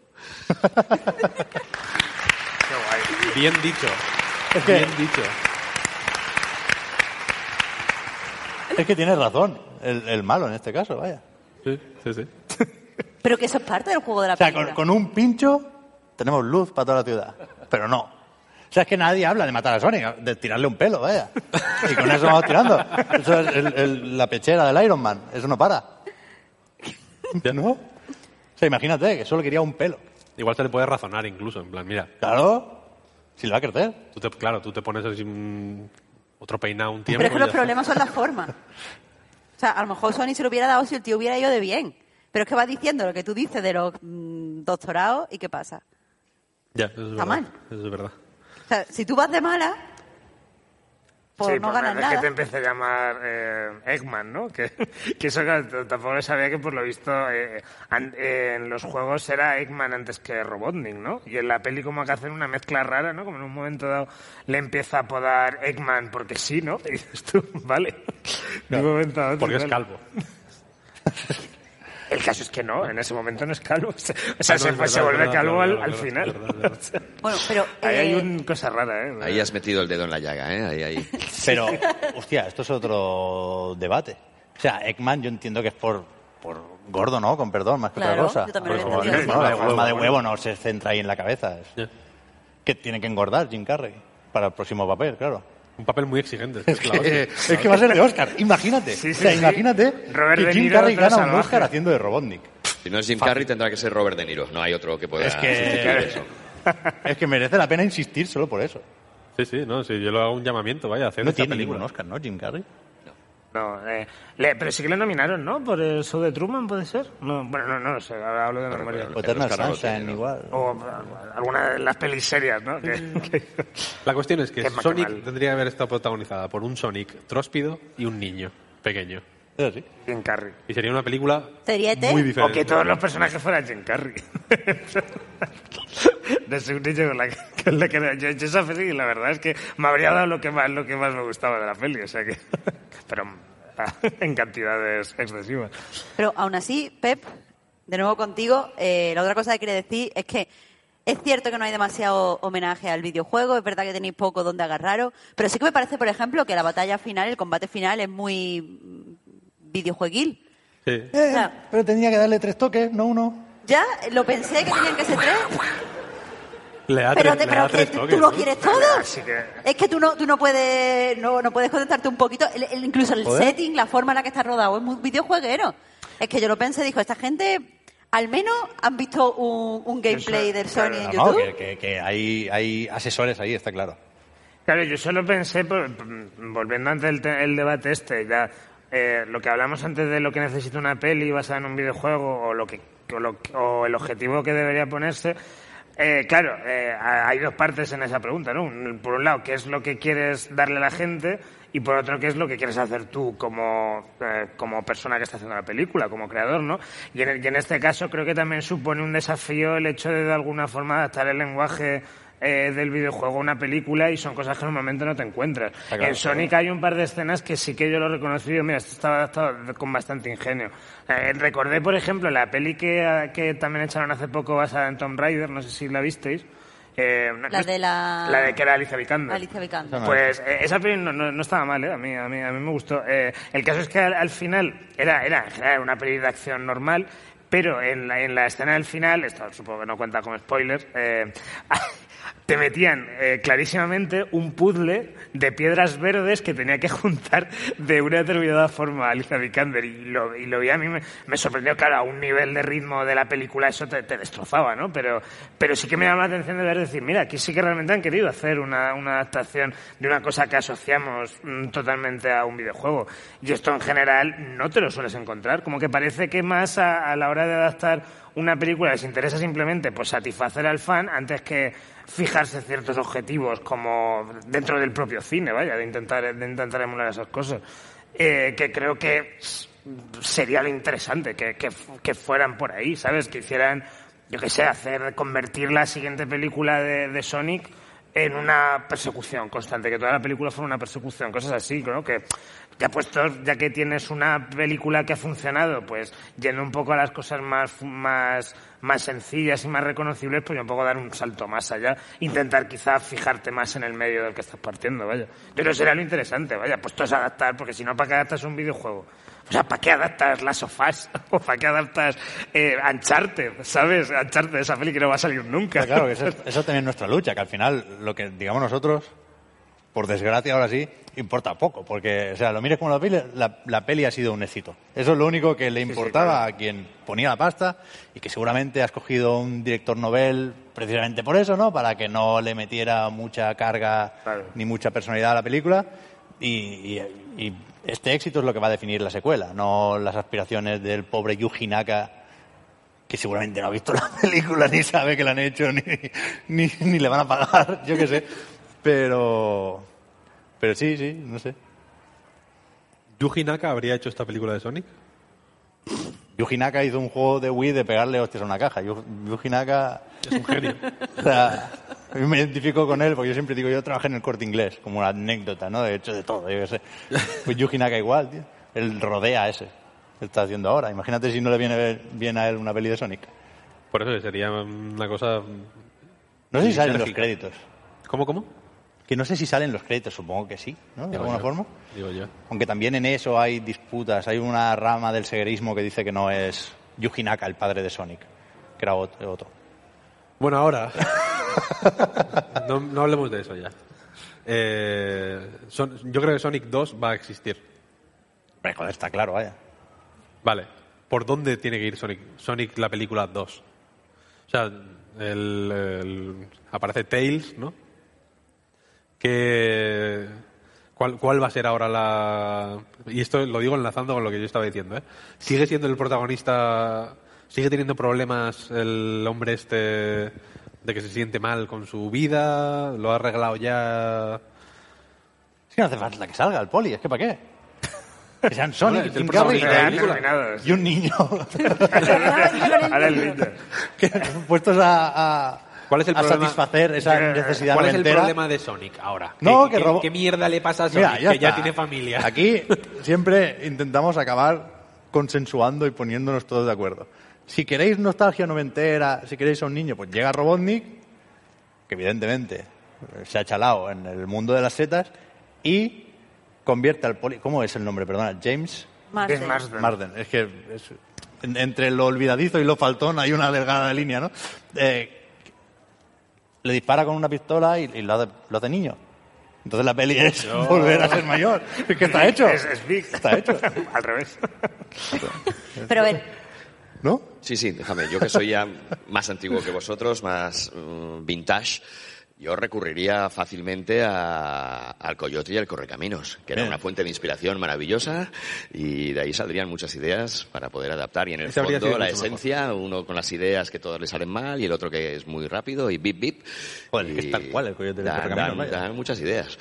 Qué guay. Bien dicho. Es que- Bien dicho. Es que tienes razón. El, el malo en este caso, vaya. Sí, sí, sí. Pero que eso es parte del juego de la O sea, película. con, con un pincho tenemos luz para toda la ciudad. Pero no. O sea, es que nadie habla de matar a Sonic, de tirarle un pelo, vaya. Y con eso vamos tirando. Eso es el- el- la pechera del Iron Man. Eso no para. ¿Ya no? O sea, imagínate que solo quería un pelo. Igual se le puede razonar incluso, en plan, mira, Claro. Si le va a crecer. tú te, claro, tú te pones así un- otro peinado un tiempo. Pero es que y los ya está. problemas son las formas. O sea, a lo mejor Sony se lo hubiera dado si el tío hubiera ido de bien. Pero es que va diciendo lo que tú dices de los mm, doctorados y ¿qué pasa? Ya, eso es Está verdad. mal. Eso es verdad. O sea, si tú vas de mala, pues Sí, no pues ganas es que nada. te empecé a llamar eh, Eggman, ¿no? Que, que eso claro, t- tampoco sabía que por lo visto eh, an- eh, en los juegos era Eggman antes que Robotnik, ¿no? Y en la peli como que hacen una mezcla rara, ¿no? Como en un momento dado le empieza a apodar Eggman porque sí, ¿no? Y dices tú, vale. De un momento a otro, Porque es vale. calvo. El caso es que no, en ese momento no es calvo. O sea, Ah, no, se, es se verdad, vuelve verdad, calvo verdad, al, al verdad, final. verdad, verdad. O sea, Bueno, pero... ahí hay eh, una cosa rara, ¿eh? Ahí has metido el dedo en la llaga, ¿eh? Ahí, ahí. Pero, hostia, esto es otro debate. O sea, Eggman yo entiendo que es por, por gordo, ¿no? Con perdón, más que Claro, otra cosa. yo también lo he Por entendido favor, así. bueno, la forma de huevo no se centra ahí en la cabeza. Es Ya. que tiene que engordar Jim Carrey para el próximo papel, claro. Un papel muy exigente. Es, la hostia. Es que va a ser de Oscar, imagínate. Sí, sí, o sea, sí. imagínate Robert que De Jim Niro Carrey otra gana un salvaje. Oscar haciendo de Robotnik. Si no es Jim Carrey, tendrá que ser Robert De Niro. No hay otro que pueda Es que- sustituir eso. Es que merece la pena insistir solo por eso. Sí, sí, no, sí, yo lo hago un llamamiento, vaya, hacer No esta tiene película. ningún Oscar, ¿no, Jim Carrey? No, eh, le, pero sí que le nominaron, ¿no? Por el show de Truman, ¿puede ser? No, bueno, no, no lo sé, ahora hablo de Pero, memoria. pero, O Eternal Oscar no lo Sunshine, tiene, ¿no? igual. O uh, alguna de las pelis serias, ¿no? Que, que- La cuestión es que Qué mal, Sonic qué mal. tendría que haber estado protagonizada por un Sonic tróspido y un niño pequeño. Eso sí. Jim Carrey. Y sería una película ¿Sería E T? muy O diferente. que todos los personajes fueran Jim Carrey. De ser un niño con la que, con la que- yo, yo esa peli, la verdad es que me habría dado lo que más, lo que más me gustaba de la peli, o sea que... Pero en cantidades excesivas. Pero aún así, Pep, de nuevo contigo, eh, la otra cosa que quería decir es que es cierto que no hay demasiado homenaje al videojuego, es verdad que tenéis poco donde agarraros, pero sí que me parece, por ejemplo, que la batalla final, el combate final es muy mm, videojueguil. Sí. Eh, sea- pero tenía que darle tres toques, no uno. Ya, lo pensé que tenían que ser tres, Le da pero, tres, te- le pero da que tres tú toques, lo ¿no? quieres todo. Así que... Es que tú no, tú no puedes no, no puedes conectarte un poquito. El- el- incluso el Joder. setting, la forma en la que está rodado, es muy videojueguero. Es que yo lo pensé, dijo, esta gente al menos han visto un, un gameplay del Sony en No, no, YouTube. que, que- que hay, hay asesores ahí, está claro. Claro, yo solo pensé, por- por- volviendo ante el, te- el debate este, ya eh, lo que hablamos antes de lo que necesita una peli basada en un videojuego o lo que o, lo, o el objetivo que debería ponerse. Eh, claro, eh, hay dos partes en esa pregunta, ¿no? Un- Por un lado, ¿qué es lo que quieres darle a la gente? Y por otro, ¿qué es lo que quieres hacer tú como, eh, como persona que está haciendo la película, como creador, ¿no? Y en, y en este caso creo que también supone un desafío el hecho de de alguna forma adaptar el lenguaje eh, del videojuego a una película y son cosas que normalmente no te encuentras. claro, en Sonic hay un par de escenas que sí que yo lo he reconocido, mira, esto estaba adaptado con bastante ingenio. Eh, recordé, por ejemplo, la peli que, que también echaron hace poco basada en Tomb Raider, no sé si la visteis. Eh, no- La de la... La de que era Alicia Vikander. Alicia Vikander. Pues eh, esa peli no, no, no estaba mal, ¿eh? A mí, a mí, a mí me gustó. Eh, el caso es que al, al final era, era en general una peli de acción normal, pero en la, en la escena del final, esto supongo que no cuenta como spoiler, eh, te metían eh, clarísimamente un puzzle de piedras verdes que tenía que juntar de una determinada forma a Alicia Vikander y lo, y lo vi a mí me, me sorprendió, claro, a un nivel de ritmo de la película eso te, te destrozaba, ¿no? Pero, pero sí que me llama la atención de ver, decir, mira, aquí sí que realmente han querido hacer una, una adaptación de una cosa que asociamos mm, totalmente a un videojuego. Y esto en general no te lo sueles encontrar, como que parece que más a, a la hora de adaptar una película les interesa simplemente pues satisfacer al fan antes que fijarse ciertos objetivos como dentro del propio cine, vaya, de intentar, de intentar emular esas cosas. Eh, que creo que sería lo interesante, que, que, que fueran por ahí, ¿sabes? Que hicieran, yo qué sé, hacer, convertir la siguiente película de, de Sonic en una persecución constante, que toda la película fuera una persecución, cosas así, ¿no? Que ya puesto, ya que tienes una película que ha funcionado, pues yendo un poco a las cosas más, más, más sencillas y más reconocibles, pues un poco dar un salto más allá, intentar quizá fijarte más en el medio del que estás partiendo, vaya. Yo creo que sería lo interesante, vaya, pues todo es adaptar, porque si no, ¿para qué adaptas un videojuego? O sea, ¿para qué adaptas Last of Us? ¿O para qué adaptas eh, Uncharted? ¿Sabes? Uncharted, esa peli que no va a salir nunca. Claro, que eso, eso también es nuestra lucha, que al final lo que digamos nosotros, por desgracia ahora sí, importa poco, porque, o sea, lo mires como la peli, la, la peli ha sido un éxito. Eso es lo único que le importaba claro. a quien ponía la pasta y que seguramente ha escogido un director novel precisamente por eso, ¿no? Para que no le metiera mucha carga Claro. ni mucha personalidad a la película y, y- y este éxito es lo que va a definir la secuela, no las aspiraciones del pobre Yuji Naka, que seguramente no ha visto la película, ni sabe que la han hecho, ni, ni, ni le van a pagar, yo qué sé. Pero, pero sí, sí, no sé. ¿Yuji Naka habría hecho esta película de Sonic? Yuji Naka hizo un juego de Wii de pegarle hostias a una caja. Yu- Yuji Naka... Es un genio. O sea, yo me identifico con él porque yo siempre digo, yo trabajé en el Corte Inglés, como una anécdota, ¿no? De hecho de todo, yo qué sé. Pues Yuji Naka igual, tío. Él rodea a ese. Él está haciendo ahora. Imagínate si no le viene bien a él una peli de Sonic. Por eso sería una cosa... No sé si salen los sinérgica. créditos. ¿Cómo, cómo? Que no sé si salen los créditos, supongo que sí, ¿no? De Digo alguna yo. forma. Digo yo. Aunque también en eso hay disputas. Hay una rama del seguerismo que dice que no es Yuji Naka el padre de Sonic, que era ot- otro. Bueno, ahora... no, no hablemos de eso ya. Eh, son- yo creo que Sonic dos va a existir. Pero, joder, está claro, vaya. Vale. ¿Por dónde tiene que ir Sonic? Sonic la película dos. O sea, el, el- aparece Tails, ¿no? Que ¿Cuál, ¿Cuál va a ser ahora la...? Y esto lo digo enlazando con lo que yo estaba diciendo, ¿eh? ¿Sigue siendo el protagonista... ¿Sigue teniendo problemas el hombre este de que se siente mal con su vida? ¿Lo ha arreglado ya...? Es que no hace falta que salga el poli, es que ¿para qué? Que sean Sonic y Tim Ya Curry terminados. y un niño. Ahora el niño. que puestos a, a, ¿Cuál es el a problema? satisfacer esa necesidad ¿Cuál es el noventera. problema de Sonic ahora? No, ¿Qué, que qué- robo- ¿Qué mierda le pasa a Sonic? Mira, ya que ya está. tiene familia. Aquí siempre intentamos acabar consensuando y poniéndonos todos de acuerdo. Si queréis nostalgia noventera, si queréis a un niño, pues llega Robotnik, que evidentemente se ha chalado en el mundo de las setas, y convierte al poli... ¿Cómo es el nombre? Perdona, James Marsden. James Marsden. Marsden. Es que es- en- entre lo olvidadizo y lo faltón hay una delgada línea, ¿no? Eh, le dispara con una pistola y, y lo, hace, lo hace niño. Entonces la peli es volver a ser mayor. Es que está hecho. Es, es Big. Está hecho. Al revés. Pero a ver, ¿No? Sí, sí, déjame. Yo que soy ya más antiguo que vosotros, más mm, vintage, yo recurriría fácilmente a- al Coyote y al Correcaminos, que era Bien. una fuente de inspiración maravillosa y de ahí saldrían muchas ideas para poder adaptar. Y en el Ese habría fondo sido la mucho mejor. esencia, uno con las ideas que todas le salen mal y el otro que es muy rápido y bip bip. Joder, Y que es tal cual el Coyote y el dan- Correcaminos, dan- vaya. dan muchas ideas.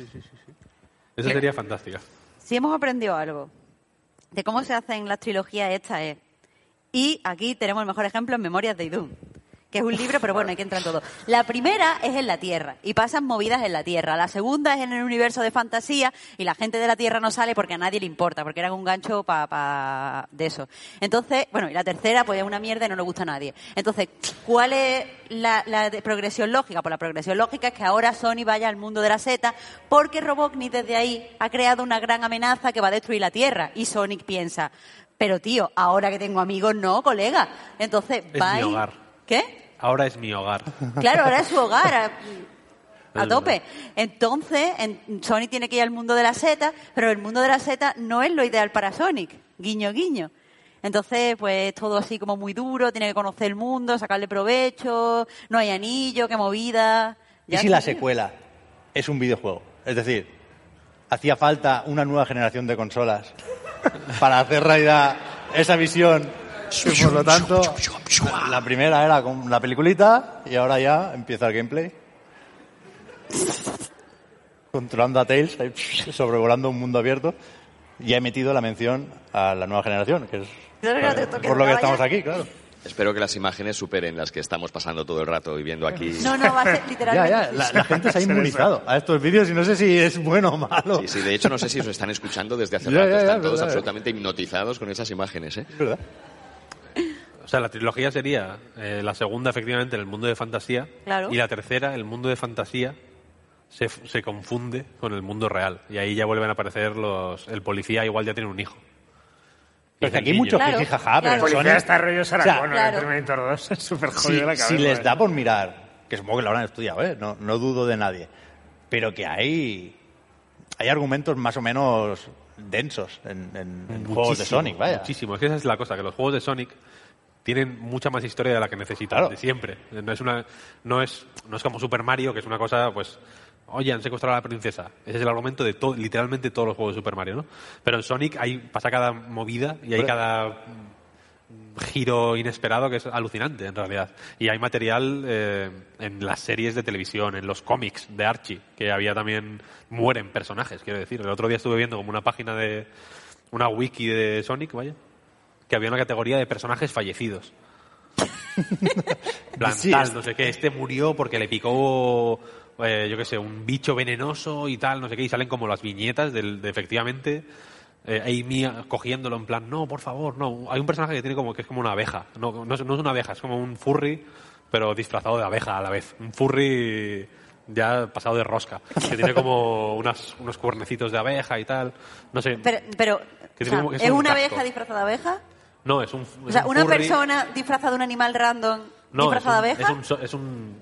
Eso sería fantástico. si hemos aprendido algo de cómo se hacen las trilogías estas es... Y aquí tenemos el mejor ejemplo en Memorias de Idún, que es un libro, pero bueno, hay que entrar en todo. La primera es en la Tierra, y pasan movidas en la Tierra. La segunda es en el universo de fantasía, y la gente de la Tierra no sale porque a nadie le importa, porque eran un gancho para pa de eso. Entonces, bueno, y la tercera, pues es una mierda y no le gusta a nadie. Entonces, ¿cuál es la, la de progresión lógica? Pues la progresión lógica es que ahora Sony vaya al mundo de la seta, porque Robotnik desde ahí ha creado una gran amenaza que va a destruir la Tierra. Y Sonic piensa, pero tío, ahora que tengo amigos, no, colega. Entonces, Es va mi y- hogar. ¿Qué? Ahora es mi hogar. Claro, ahora es su hogar, a, a Es tope. Entonces, en, Sonic tiene que ir al mundo de la seta, pero el mundo de la seta no es lo ideal para Sonic. Guiño, guiño. Entonces, pues todo así como muy duro, tiene que conocer el mundo, sacarle provecho, no hay anillo, qué movida. ¿Y Ya si la está, tío. secuela es un videojuego? Es decir, hacía falta una nueva generación de consolas para hacer realidad esa visión. Y por lo tanto, la primera era con la peliculita y ahora ya empieza el gameplay. Controlando a Tails, ahí, sobrevolando un mundo abierto. Y he metido la mención a la nueva generación, que es Claro, claro, te toca por lo que la estamos valla. aquí, claro. Espero que las imágenes superen las que estamos pasando todo el rato y viendo aquí. No, no, va a ser Ya, literalmente... ya, la, la gente se ha inmunizado a estos vídeos y no sé si es bueno o malo. Sí, sí, de hecho no sé si os están escuchando desde hace Ya, rato. ya, ya, Están es todos verdad, absolutamente hipnotizados con esas imágenes, ¿eh? Es verdad. O sea, la trilogía sería eh, la segunda, efectivamente, en el mundo de fantasía. Claro. Y la tercera, el mundo de fantasía, se, se confunde con el mundo real. Y ahí ya vuelven a aparecer los... El policía igual ya tiene un hijo. Y Pero es que el aquí hay niño. mucho Claro, jiji jaja, pero claro. El policía Sony- está rollo Sarah o sea, Connor claro. en Terminator dos. Es súper si, jodido la cabeza. si les da ¿eh? por mirar, que supongo que lo habrán estudiado, ¿eh? no, no dudo de nadie, pero que hay, hay argumentos más o menos densos en, en- en juegos de Muchísimo, Sonic, vaya. Muchísimo. Es que esa es la cosa, que los juegos de Sonic tienen mucha más historia de la que necesitan, Claro. de siempre. No es, una, no, es, no es como Super Mario, que es una cosa, pues... Oye, han secuestrado a la princesa. Ese es el argumento de todo, literalmente todos los juegos de Super Mario, ¿no? Pero en Sonic hay, pasa cada movida y hay Hombre. cada mm, giro inesperado que es alucinante, en realidad. Y hay material eh, en las series de televisión, en los cómics de Archie, que había también... Mueren personajes, quiero decir. El otro día estuve viendo como una página de... Una wiki de Sonic, vaya, que había una categoría de personajes fallecidos. Plan, Sí, tal, es- no sé qué. Este murió porque le picó, eh, yo qué sé, un bicho venenoso y tal, no sé qué. Y salen como las viñetas del, de efectivamente eh, Amy cogiéndolo en plan, no, por favor, no. Hay un personaje que tiene como que es como una abeja. No, no, es, no es una abeja, es como un furry, pero disfrazado de abeja a la vez. Un furry ya pasado de rosca. Que tiene como unas, unos cuernecitos de abeja y tal. No sé. Pero, pero Que o tiene sea, como que es ¿es un una casco. abeja disfrazada de abeja? No, es un. O es sea, un una furry. persona disfrazada de un animal random No, es disfrazada un, de abeja. es un so- es un-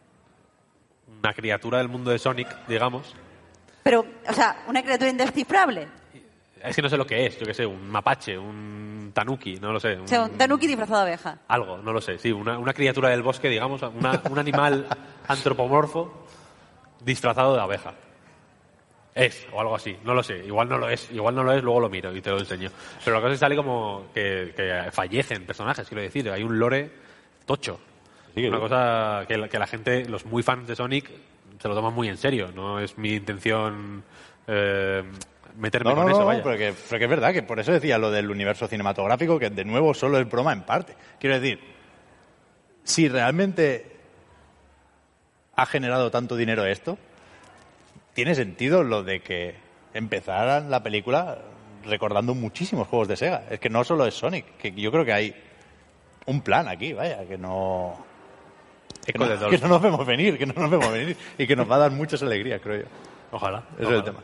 una criatura del mundo de Sonic, digamos. Pero, o sea, una criatura indescifrable. Es que no sé lo que es, yo qué sé, un mapache, un tanuki, no lo sé. O sea, un tanuki disfrazado de abeja. Algo, no lo sé, sí, una, una criatura del bosque, digamos, una- un animal antropomorfo disfrazado de abeja. es, o algo así, no lo sé, igual no lo es, igual no lo es, luego lo miro y te lo enseño. Pero la cosa es que sale como que, que fallecen personajes, quiero decir, hay un lore tocho. Sí, Una sí. cosa que la, que la gente, los muy fans de Sonic, se lo toman muy en serio, no es mi intención eh, meterme No, no, con no, eso, no, vaya. pero que, pero que es verdad, que por eso decía lo del universo cinematográfico, que de nuevo solo es broma en parte. Quiero decir, si realmente ha generado tanto dinero esto, tiene sentido lo de que empezaran la película recordando muchísimos juegos de Sega. Es que no solo es Sonic, que yo creo que hay un plan aquí, vaya, que no... Que Echo no, de que Dolphin. no nos vemos venir, que no nos vemos venir y que nos va a dar muchas alegrías, creo yo. Ojalá. Ese ojalá. es el tema.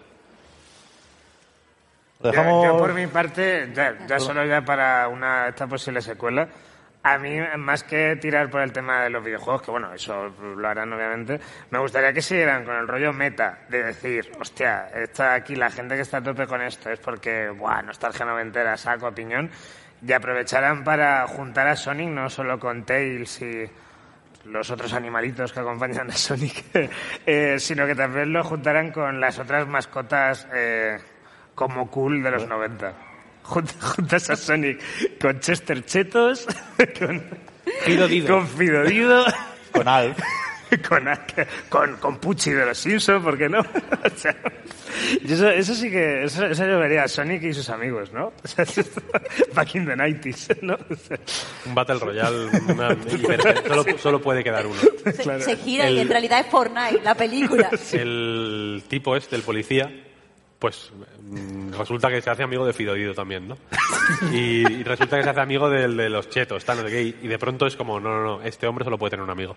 Lo Yo, dejamos... yo, por mi parte, ya, ya solo ya para una esta posible secuela, a mí, más que tirar por el tema de los videojuegos, que bueno, eso lo harán obviamente, me gustaría que siguieran con el rollo meta, de decir, hostia, está aquí la gente que está a tope con esto, es porque, buah, nostalgia noventera, saco, piñón, y aprovecharan para juntar a Sonic no solo con Tails y los otros animalitos que acompañan a Sonic, eh, sino que también lo juntaran con las otras mascotas eh, como cool de los noventa. Jun- Juntas a Sonic con Chester Chetos, con Fido Dido. con Fido Dido, Con Alf. con, con, con Pucci de los Simpsons, ¿por qué no? O sea, y eso, eso sí que, eso, eso yo vería a Sonic y sus amigos, ¿no? O sea, back in the nineties, ¿no? O sea, Un Battle Royale, una, hiper- solo, solo puede quedar uno. Se, Claro. se gira y El- en realidad es Fortnite, la película. El tipo este, el policía, pues mm, resulta que se hace amigo de Fido Dido también, ¿no? Y, y resulta que se hace amigo del de los chetos, tal, no sé qué, y, y de pronto es como, no, no, no, este hombre solo puede tener un amigo.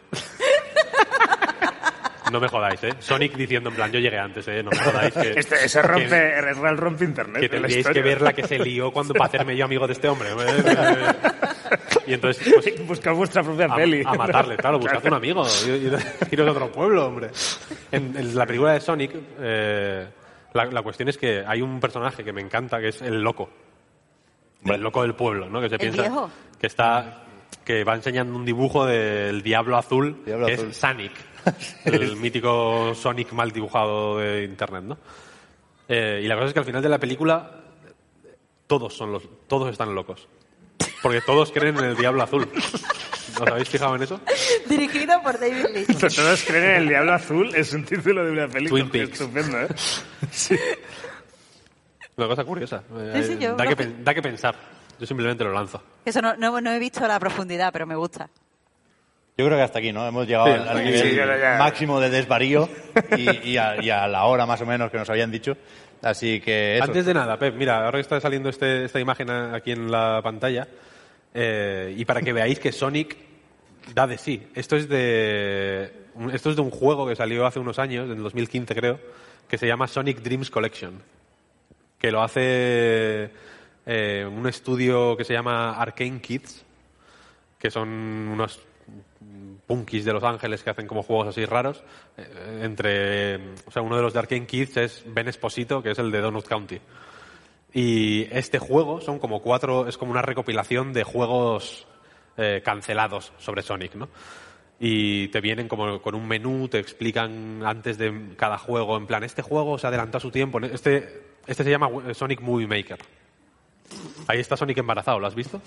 No me jodáis, ¿eh? Sonic diciendo en plan, yo llegué antes, ¿eh? No me jodáis. Que, este, ese que- rompe, el real rompe internet. que de la tendríais que historia. ver la que se lió cuando para hacerme yo amigo de este hombre. Y entonces, pues, Buscad vuestra propia a, peli. a matarle, claro, buscad un amigo, ir, ir- iros a otro pueblo, hombre. En, en la película de Sonic, eh, la, la cuestión es que hay un personaje que me encanta, que es el loco. El loco del pueblo, ¿no? Que se ¿El piensa viejo? que está que va enseñando un dibujo del Diablo Azul, Diablo que Azul. es Sonic, el mítico Sonic mal dibujado de internet, ¿no? Eh, y la cosa es que al final de la película todos son los todos están locos. Porque todos creen en el Diablo Azul. ¿Os habéis fijado en eso? Dirigido por David Lynch. Todos creen en el Diablo Azul, es un título de una película. Twin Peaks. Estupendo, ¿eh? Sí. Una cosa curiosa. Sí, sí, yo da, lo que, que- pen- da que pensar. Yo simplemente lo lanzo. Eso no, no, no he visto la profundidad, pero me gusta. Yo creo que hasta aquí, ¿no? Hemos llegado Sí, al, al sí, nivel sí, yo ya- máximo de desvarío y, y, a, y a la hora más o menos que nos habían dicho. Así que eso. Antes de nada, Pep, mira, ahora que está saliendo este, esta imagen a- aquí en la pantalla, eh, y para que veáis que Sonic da de sí. Esto es de, un- esto es de un juego que salió hace unos años, en dos mil quince creo, que se llama Sonic Dreams Collection, que lo hace eh, un estudio que se llama Arcane Kids, que son unos punkis de Los Ángeles que hacen como juegos así raros. Eh, entre, o sea, uno de los de Arcane Kids es Ben Esposito, que es el de Donut County. Y este juego son como cuatro, es como una recopilación de juegos eh, cancelados sobre Sonic, ¿no? Y te vienen como con un menú, te explican antes de cada juego, en plan, este juego se adelantó a su tiempo. Este, este se llama Sonic Movie Maker. Ahí está Sonic embarazado, ¿lo has visto?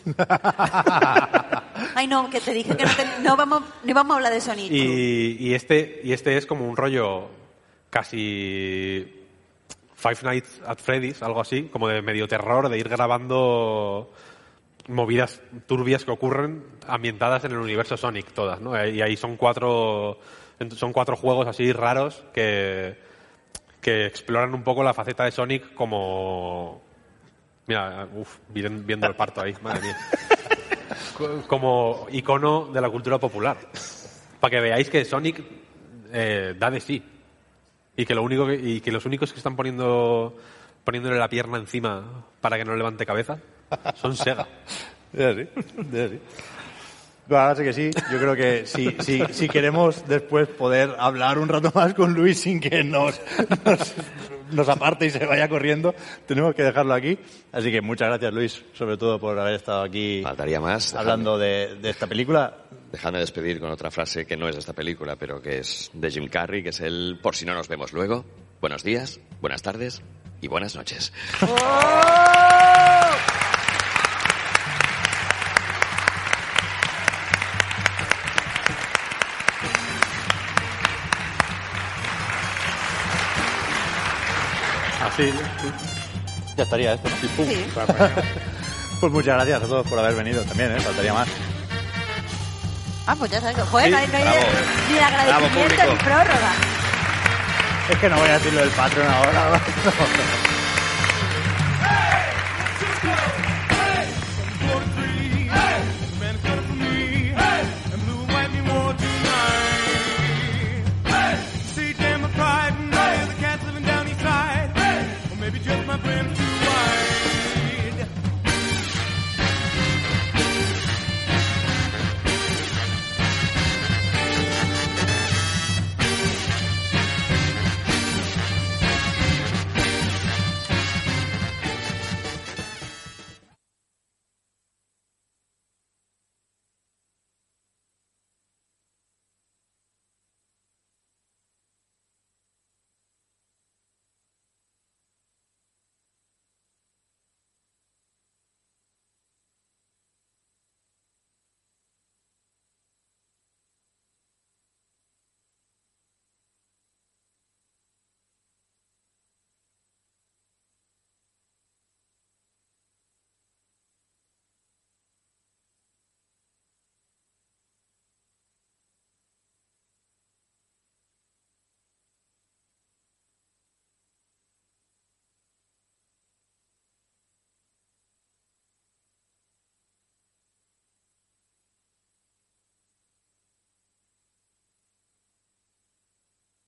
Ay, no, que te dije que no, te- no, vamos, no vamos a hablar de Sonic. Y, y este y este es como un rollo casi Five Nights at Freddy's, algo así, como de medio terror, de ir grabando movidas turbias que ocurren ambientadas en el universo Sonic todas, ¿no? Y ahí son cuatro son cuatro juegos así raros que que exploran un poco la faceta de Sonic como mira, uff, viendo el parto ahí, madre mía. Como icono de la cultura popular. Para que veáis que Sonic eh, da de sí. Y que lo único que, y que los únicos que están poniendo poniéndole la pierna encima para que no levante cabeza son Sega. Es así, es así. Bueno, ahora sí que sí. Yo creo que si, si, si queremos después poder hablar un rato más con Luis sin que nos, nos, nos aparte y se vaya corriendo, tenemos que dejarlo aquí. Así que muchas gracias, Luis, sobre todo por haber estado aquí Faltaría más. hablando de, de esta película. Déjame despedir con otra frase que no es de esta película, pero que es de Jim Carrey, que es el por si no nos vemos luego. buenos días, buenas tardes y buenas noches. Así, ya estaría esto, ¿no? Y pum. Sí. Pues muchas gracias a todos por haber venido también, ¿eh? Faltaría más. Ah, pues ya sabes que... Joder, Sí, no hay, no hay bravo. ni agradecimiento Bravo, ni prórroga. Es que no voy a decir lo del Patreon ahora.